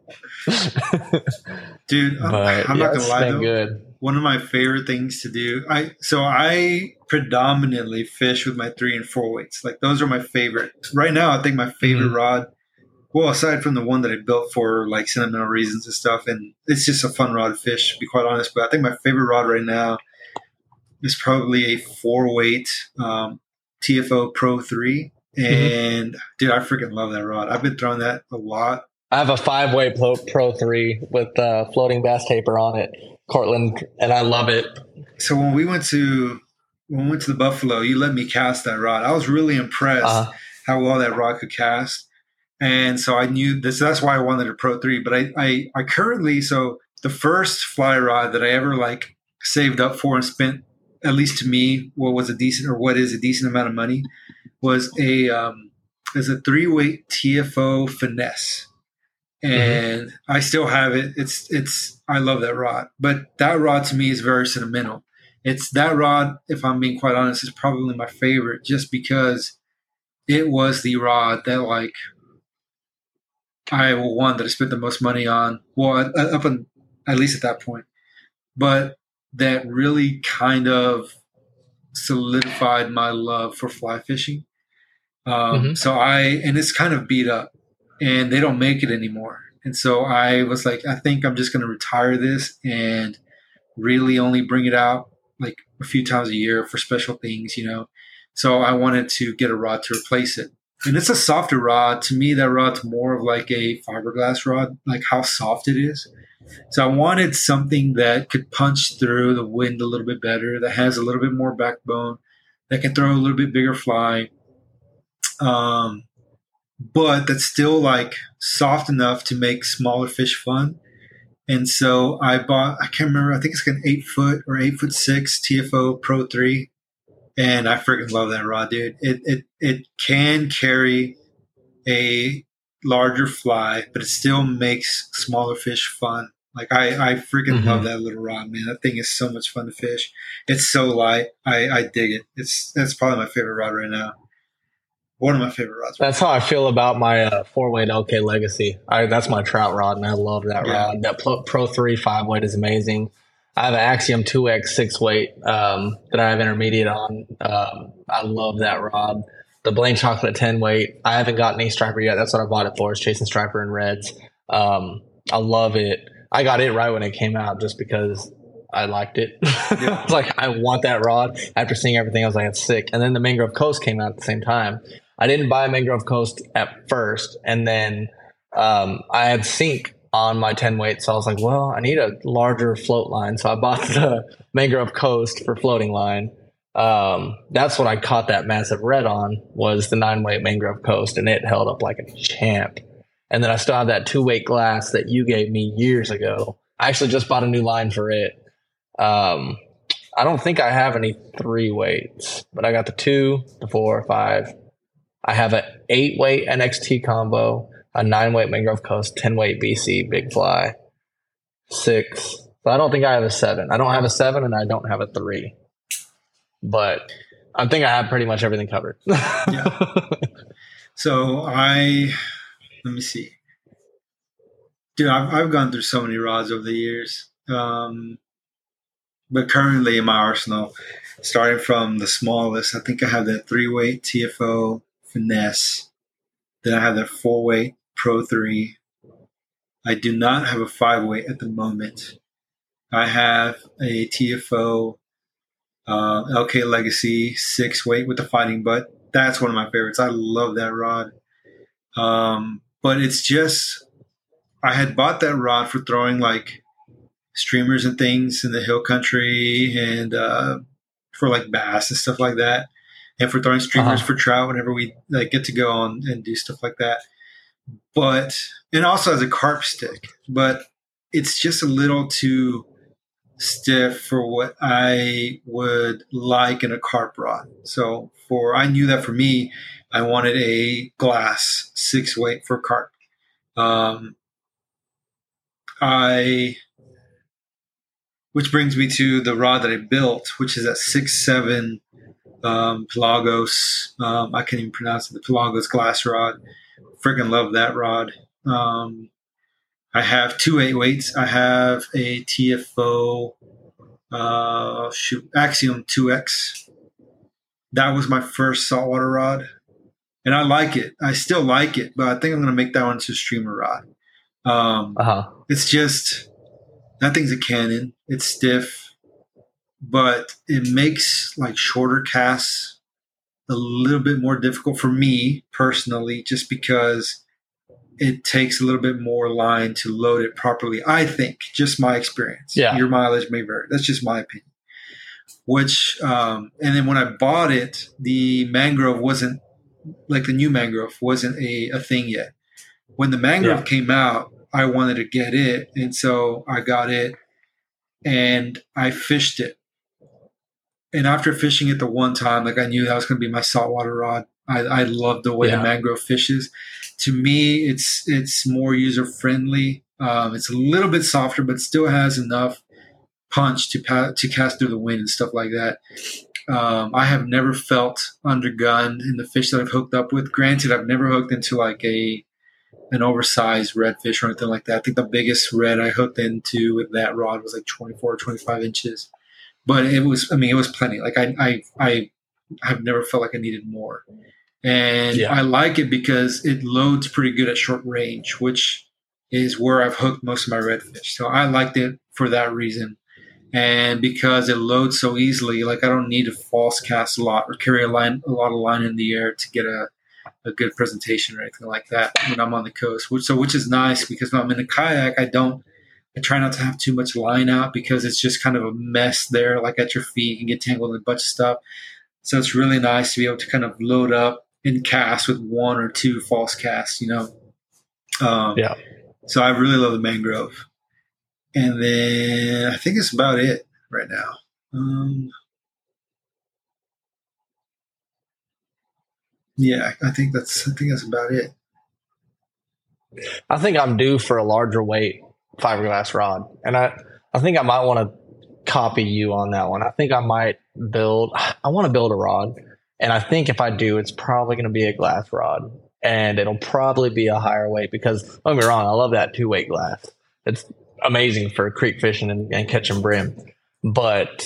Dude, I'm, But I'm yeah, not gonna it's lie been though. good. One of my favorite things to do. I so I predominantly fish with my three and four weights. Like those are my favorite. Right now, I think my favorite Mhm. rod. Well, aside from the one that I built for like sentimental reasons and stuff, and it's just a fun rod to fish, to be quite honest. But I think my favorite rod right now is probably a four weight um, T F O Pro three. And dude, I freaking love that rod. I've been throwing that a lot. I have a five weight Pro, Pro three with uh, floating bass taper on it, Cortland, and I love it. So when we went to when we went to the Buffalo, you let me cast that rod. I was really impressed Uh, how well that rod could cast, and so I knew this. That's why I wanted a Pro three. But I, I, I currently so the first fly rod that I ever like saved up for and spent, at least to me, what was a decent or what is a decent amount of money, was a um, is a three weight T F O Finesse. And I still have it. It's it's I love that rod, but that rod to me is very sentimental. It's that rod, if I'm being quite honest, is probably my favorite, just because it was the rod that like I one that I spent the most money on. Well, up on, at least at that point, but that really kind of solidified my love for fly fishing. Um, Mhm. So I and it's kind of beat up. And they don't make it anymore. And so I was like, I think I'm just going to retire this and really only bring it out like a few times a year for special things, you know. So I wanted to get a rod to replace it. And it's a softer rod. To me, that rod's more of like a fiberglass rod, like how soft it is. So I wanted something that could punch through the wind a little bit better, that has a little bit more backbone, that can throw a little bit bigger fly. Um, but that's still like soft enough to make smaller fish fun. And so I bought, I can't remember, I think it's like an eight foot or eight foot six T F O Pro three. And I freaking love that rod, dude. It, it, it can carry a larger fly, but it still makes smaller fish fun. Like I, I freaking Mhm. love that little rod, man. That thing is so much fun to fish. It's so light. I, I dig it. It's, that's probably my favorite rod right now. One of my favorite rods. That's how I feel about my uh, four weight L K Legacy. I, that's my trout rod, and I love that Yeah. rod. That Pro, Pro three five weight is amazing. I have an Axiom two X six weight um, that I have intermediate on. Um, I love that rod. The Blaine Chocolate ten weight. I haven't got any striper yet. That's what I bought it for. Is chasing striper and reds. Um, I love it. I got it right when it came out, just because I liked it. I was like, I want that rod. After seeing everything, I was like, it's sick. And then the Mangrove Coast came out at the same time. I didn't buy Mangrove Coast at first, and then um, I had sink on my ten weight, so I was like, well, I need a larger float line, so I bought the Mangrove Coast for floating line. Um, that's what I caught that massive red on, was the nine weight Mangrove Coast, and it held up like a champ. And then I still have that two weight glass that you gave me years ago. I actually just bought a new line for it. Um, I don't think I have any three weights, but I got the two, the four, five. I have an eight weight N X T combo, a nine weight Mangrove Coast, ten weight B C Big Fly, six. So I don't think I have a seven. I don't have a seven, and I don't have a three. But I think I have pretty much everything covered. Yeah. So I, let me see. Dude, I've, I've gone through so many rods over the years. Um, but currently in my arsenal, starting from the smallest, I think I have that three weight T F O Finesse. Then I have that four weight Pro three. I do not have a five weight at the moment. I have a T F O uh, L K Legacy six weight with the fighting butt. That's one of my favorites. I love that rod. Um, but it's just, I had bought that rod for throwing like streamers and things in the hill country, and uh, for like bass and stuff like that, and for throwing streamers Uh-huh. for trout whenever we like get to go on and do stuff like that. But and also as a carp stick, but it's just a little too stiff for what I would like in a carp rod. So for I knew that for me, I wanted a glass six weight for carp. Um, I, which brings me to the rod that I built, which is a six seven um, Pelagos. Um, I can't even pronounce it. The Pelagos glass rod. Freaking love that rod. Um, I have two eight weights. I have a T F O uh, shoot Axiom two X. That was my first saltwater rod, and I like it. I still like it, but I think I'm going to make that one into a streamer rod. Um, Uh-huh. It's just that thing's a cannon. It's stiff, but it makes like shorter casts a little bit more difficult for me personally, just because it takes a little bit more line to load it properly. I think, just my experience. Yeah. Your mileage may vary. That's just my opinion. Which, um, and then when I bought it, the mangrove wasn't like the new mangrove wasn't a, a thing yet. When the mangrove Yeah. came out, I wanted to get it, and so I got it, and I fished it. And after fishing it the one time, like I knew that was going to be my saltwater rod. I, I love the way Yeah. the mangrove fishes. To me, it's it's more user friendly. Um, it's a little bit softer, but still has enough punch to pa- to cast through the wind and stuff like that. Um, I have never felt undergunned in the fish that I've hooked up with. Granted, I've never hooked into like a an oversized redfish or anything like that. I think the biggest red I hooked into with that rod was like twenty-four or twenty-five inches. But it was, I mean, it was plenty. Like I, I, I have never felt like I needed more. And Yeah. I like it because it loads pretty good at short range, which is where I've hooked most of my redfish. So I liked it for that reason. And because it loads so easily, like I don't need to false cast a lot or carry a line, a lot of line in the air to get a, a good presentation or anything like that when I'm on the coast. Which, so which is nice because when I'm in a kayak, I don't, I try not to have too much line out because it's just kind of a mess there, like at your feet. You can get tangled in a bunch of stuff. So it's really nice to be able to kind of load up and cast with one or two false casts, you know. Um, Yeah. So I really love the mangrove. And then I think it's about it right now. Um, yeah, I think that's I think that's about it. I think I'm due for a larger weight fiberglass rod, and I, I think I might want to copy you on that one. I think I might build. I want to build a rod, and I think if I do, it's probably going to be a glass rod, and it'll probably be a higher weight because don't get me wrong, I love that two weight glass. It's amazing for creek fishing and, and catching brim, but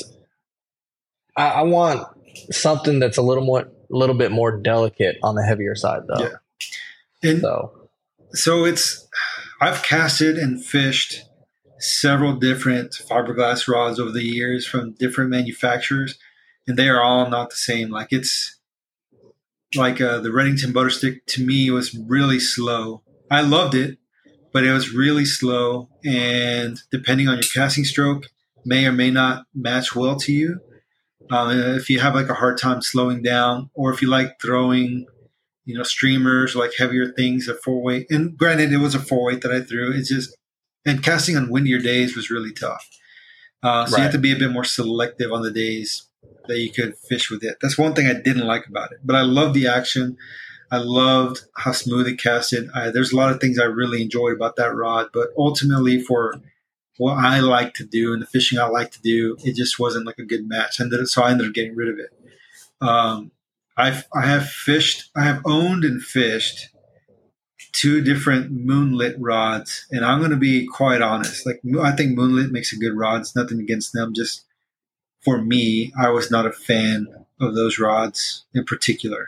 I, I want something that's a little more, a little bit more delicate on the heavier side, though. Yeah. And So. So it's, I've casted and fished several different fiberglass rods over the years from different manufacturers, and they are all not the same. Like it's like uh, the Reddington Butter Stick to me was really slow. I loved it, but it was really slow, and depending on your casting stroke, may or may not match well to you. Um, if you have like a hard time slowing down, or if you like throwing, you know, streamers, like heavier things, a four weight. And granted, it was a four weight that I threw. It's just, and casting on windier days was really tough. Uh, so Right. you have to be a bit more selective on the days that you could fish with it. That's one thing I didn't like about it. But I loved the action. I loved how smooth it casted. I, there's a lot of things I really enjoyed about that rod. But ultimately, for what I like to do and the fishing I like to do, it just wasn't like a good match. And so I ended up getting rid of it. Um, I've, I have fished, I have owned and fished two different Moonlit rods, and I'm going to be quite honest. Like, I think Moonlit makes a good rod. It's nothing against them. Just for me, I was not a fan of those rods in particular.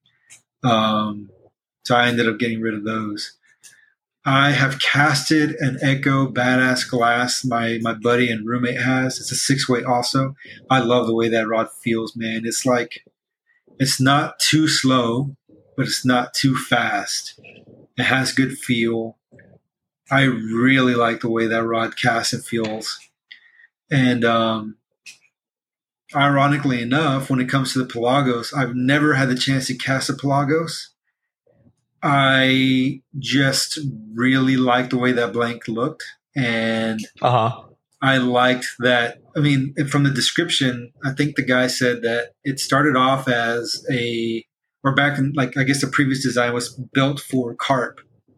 Um, so I ended up getting rid of those. I have casted an Echo Badass Glass. My my buddy and roommate has. It's a six weight also. I love the way that rod feels, man. It's like, it's not too slow, but it's not too fast. It has good feel. I really like the way that rod casts and feels. And um, ironically enough, when it comes to the Pelagos, I've never had the chance to cast a Pelagos. I just really liked the way that blank looked. And uh-huh. I liked that. I mean, from the description, I think the guy said that it started off as a, or back in, like, I guess the previous design was built for carp,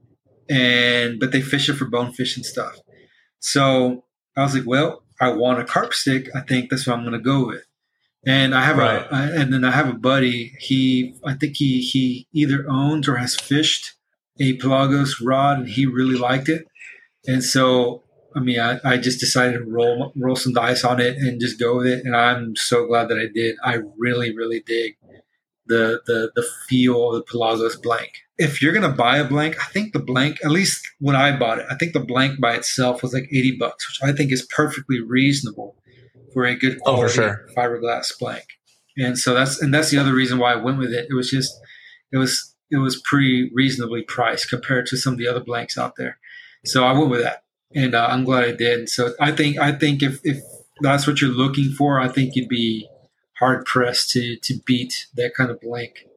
and but they fish it for bonefish and stuff. So I was like, well, I want a carp stick. I think that's what I'm going to go with. And I have right. a, and then I have a buddy. He, I think he he either owns or has fished a Pelagos rod, and he really liked it. And so, I mean, I, I just decided to roll roll some dice on it and just go with it. And I'm so glad that I did. I really, really dig the the the feel of the Pelagos blank. If you're gonna buy a blank, I think the blank, at least when I bought it, I think the blank by itself was like eighty bucks, which I think is perfectly reasonable for a good quality oh, for sure. fiberglass blank. And so that's and that's the other reason why I went with it. It was just it was it was pretty reasonably priced compared to some of the other blanks out there. So I went with that. And uh, I'm glad I did. So I think I think if, if that's what you're looking for, I think you'd be hard pressed to to beat that kind of blank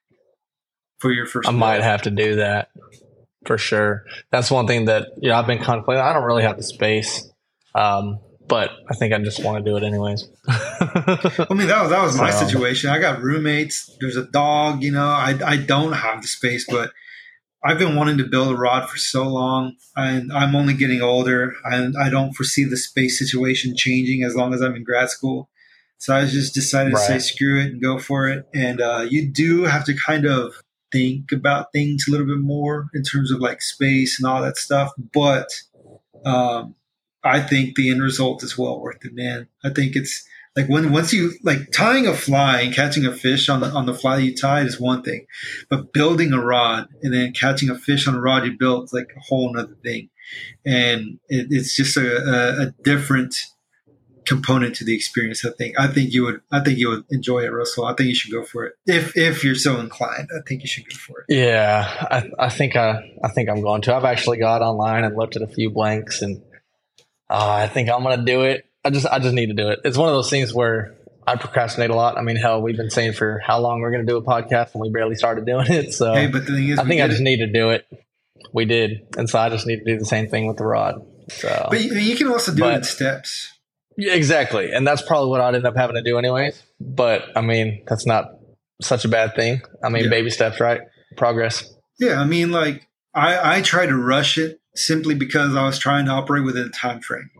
for your first. I build. might have to do that for sure. That's one thing that you know I've been contemplating. I don't really have the space, um, but I think I just want to do it anyways. I mean that was that was my so. situation. I got roommates. There's a dog. You know, I I don't have the space, but I've been wanting to build a rod for so long, and I'm only getting older, and I don't foresee the space situation changing as long as I'm in grad school. So I just decided right. to say screw it and go for it. And uh, you do have to kind of think about things a little bit more in terms of like space and all that stuff. But um, I think the end result is well worth it, man. I think it's like when once you like tying a fly and catching a fish on the on the fly that you tied is one thing, but building a rod and then catching a fish on a rod you built is like a whole other thing, and it, it's just a, a, a different component to the experience. I think I think you would I think you would enjoy it, Russell. I think you should go for it if if you're so inclined. I think you should go for it. Yeah, I, I think I I think I'm going to. I've actually got online and looked at a few blanks, and uh, I think I'm going to do it. I just I just need to do it. It's one of those things where I procrastinate a lot. I mean, hell, we've been saying for how long we're going to do a podcast, and we barely started doing it. So hey, but the thing is, I think I just it. need to do it. We did, and so I just need to do the same thing with the rod. So, but you, you can also do but, it in steps. Yeah, exactly, and that's probably what I'd end up having to do anyways. But I mean, that's not such a bad thing. I mean, yeah. Baby steps, right? Progress. Yeah, I mean, like I I try to rush it simply because I was trying to operate within a time frame.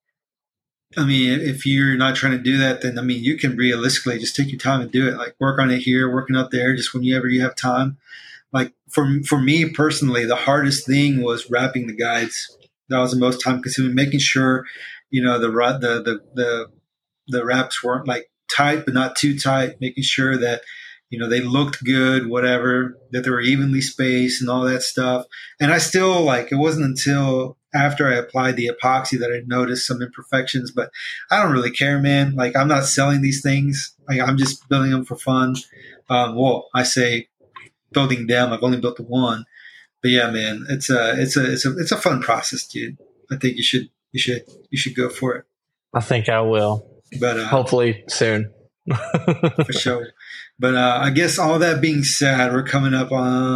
I mean, if you're not trying to do that, then, I mean, you can realistically just take your time and do it. Like, work on it here, working up there, just whenever you have time. Like, for for me personally, the hardest thing was wrapping the guides. That was the most time consuming, making sure, you know, the the the the, the wraps weren't, like, tight but not too tight, making sure that, you know, they looked good, whatever, that they were evenly spaced and all that stuff. And I still, like, it wasn't until after I applied the epoxy that I noticed some imperfections, but I don't really care, man. Like, I'm not selling these things. Like, I'm just building them for fun. Um, well, I say building them. I've only built the one, but yeah, man, it's a, it's a, it's a, it's a fun process, dude. I think you should, you should, you should go for it. I think I will, but uh, hopefully soon. For sure. But uh, I guess all that being said, we're coming up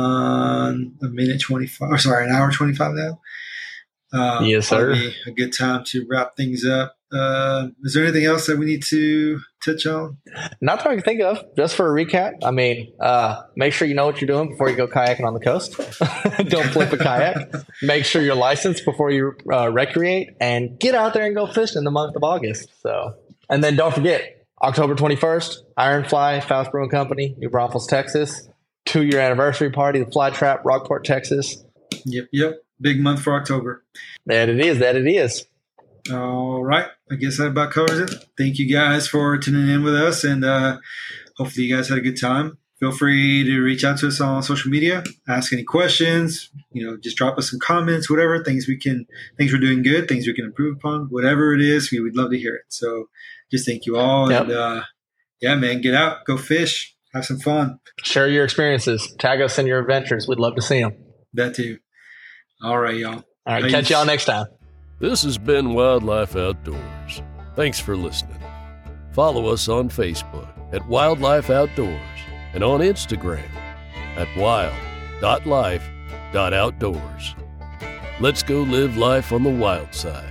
on a minute twenty-five. Or sorry, an hour twenty-five now. Uh, yes, sir. A good time to wrap things up. Uh, is there anything else that we need to touch on? Not that I can think of. Just for a recap, I mean, uh, make sure you know what you're doing before you go kayaking on the coast. Don't flip a kayak. Make sure you're licensed before you uh, recreate, and get out there and go fishing in the month of August. So, and then don't forget, October twenty-first, Ironfly, Faust Brewing Company, New Braunfels, Texas. Two-year anniversary party, the Fly Trap, Rockport, Texas. Yep, yep. Big month for October. That it is. That it is. All right. I guess that about covers it. Thank you guys for tuning in with us, and uh, hopefully you guys had a good time. Feel free to reach out to us on social media, ask any questions, you know, just drop us some comments, whatever, things we can, things we're doing good, things we can improve upon, whatever it is, we would love to hear it. So just thank you all. Yep. And uh, yeah, man, get out, go fish, have some fun. Share your experiences. Tag us in your adventures. We'd love to see them. That too. All right, y'all. All right, Peace. Catch y'all next time. This has been Wildlife Outdoors. Thanks for listening. Follow us on Facebook at Wildlife Outdoors and on Instagram at wild dot life dot outdoors. Let's go live life on the wild side.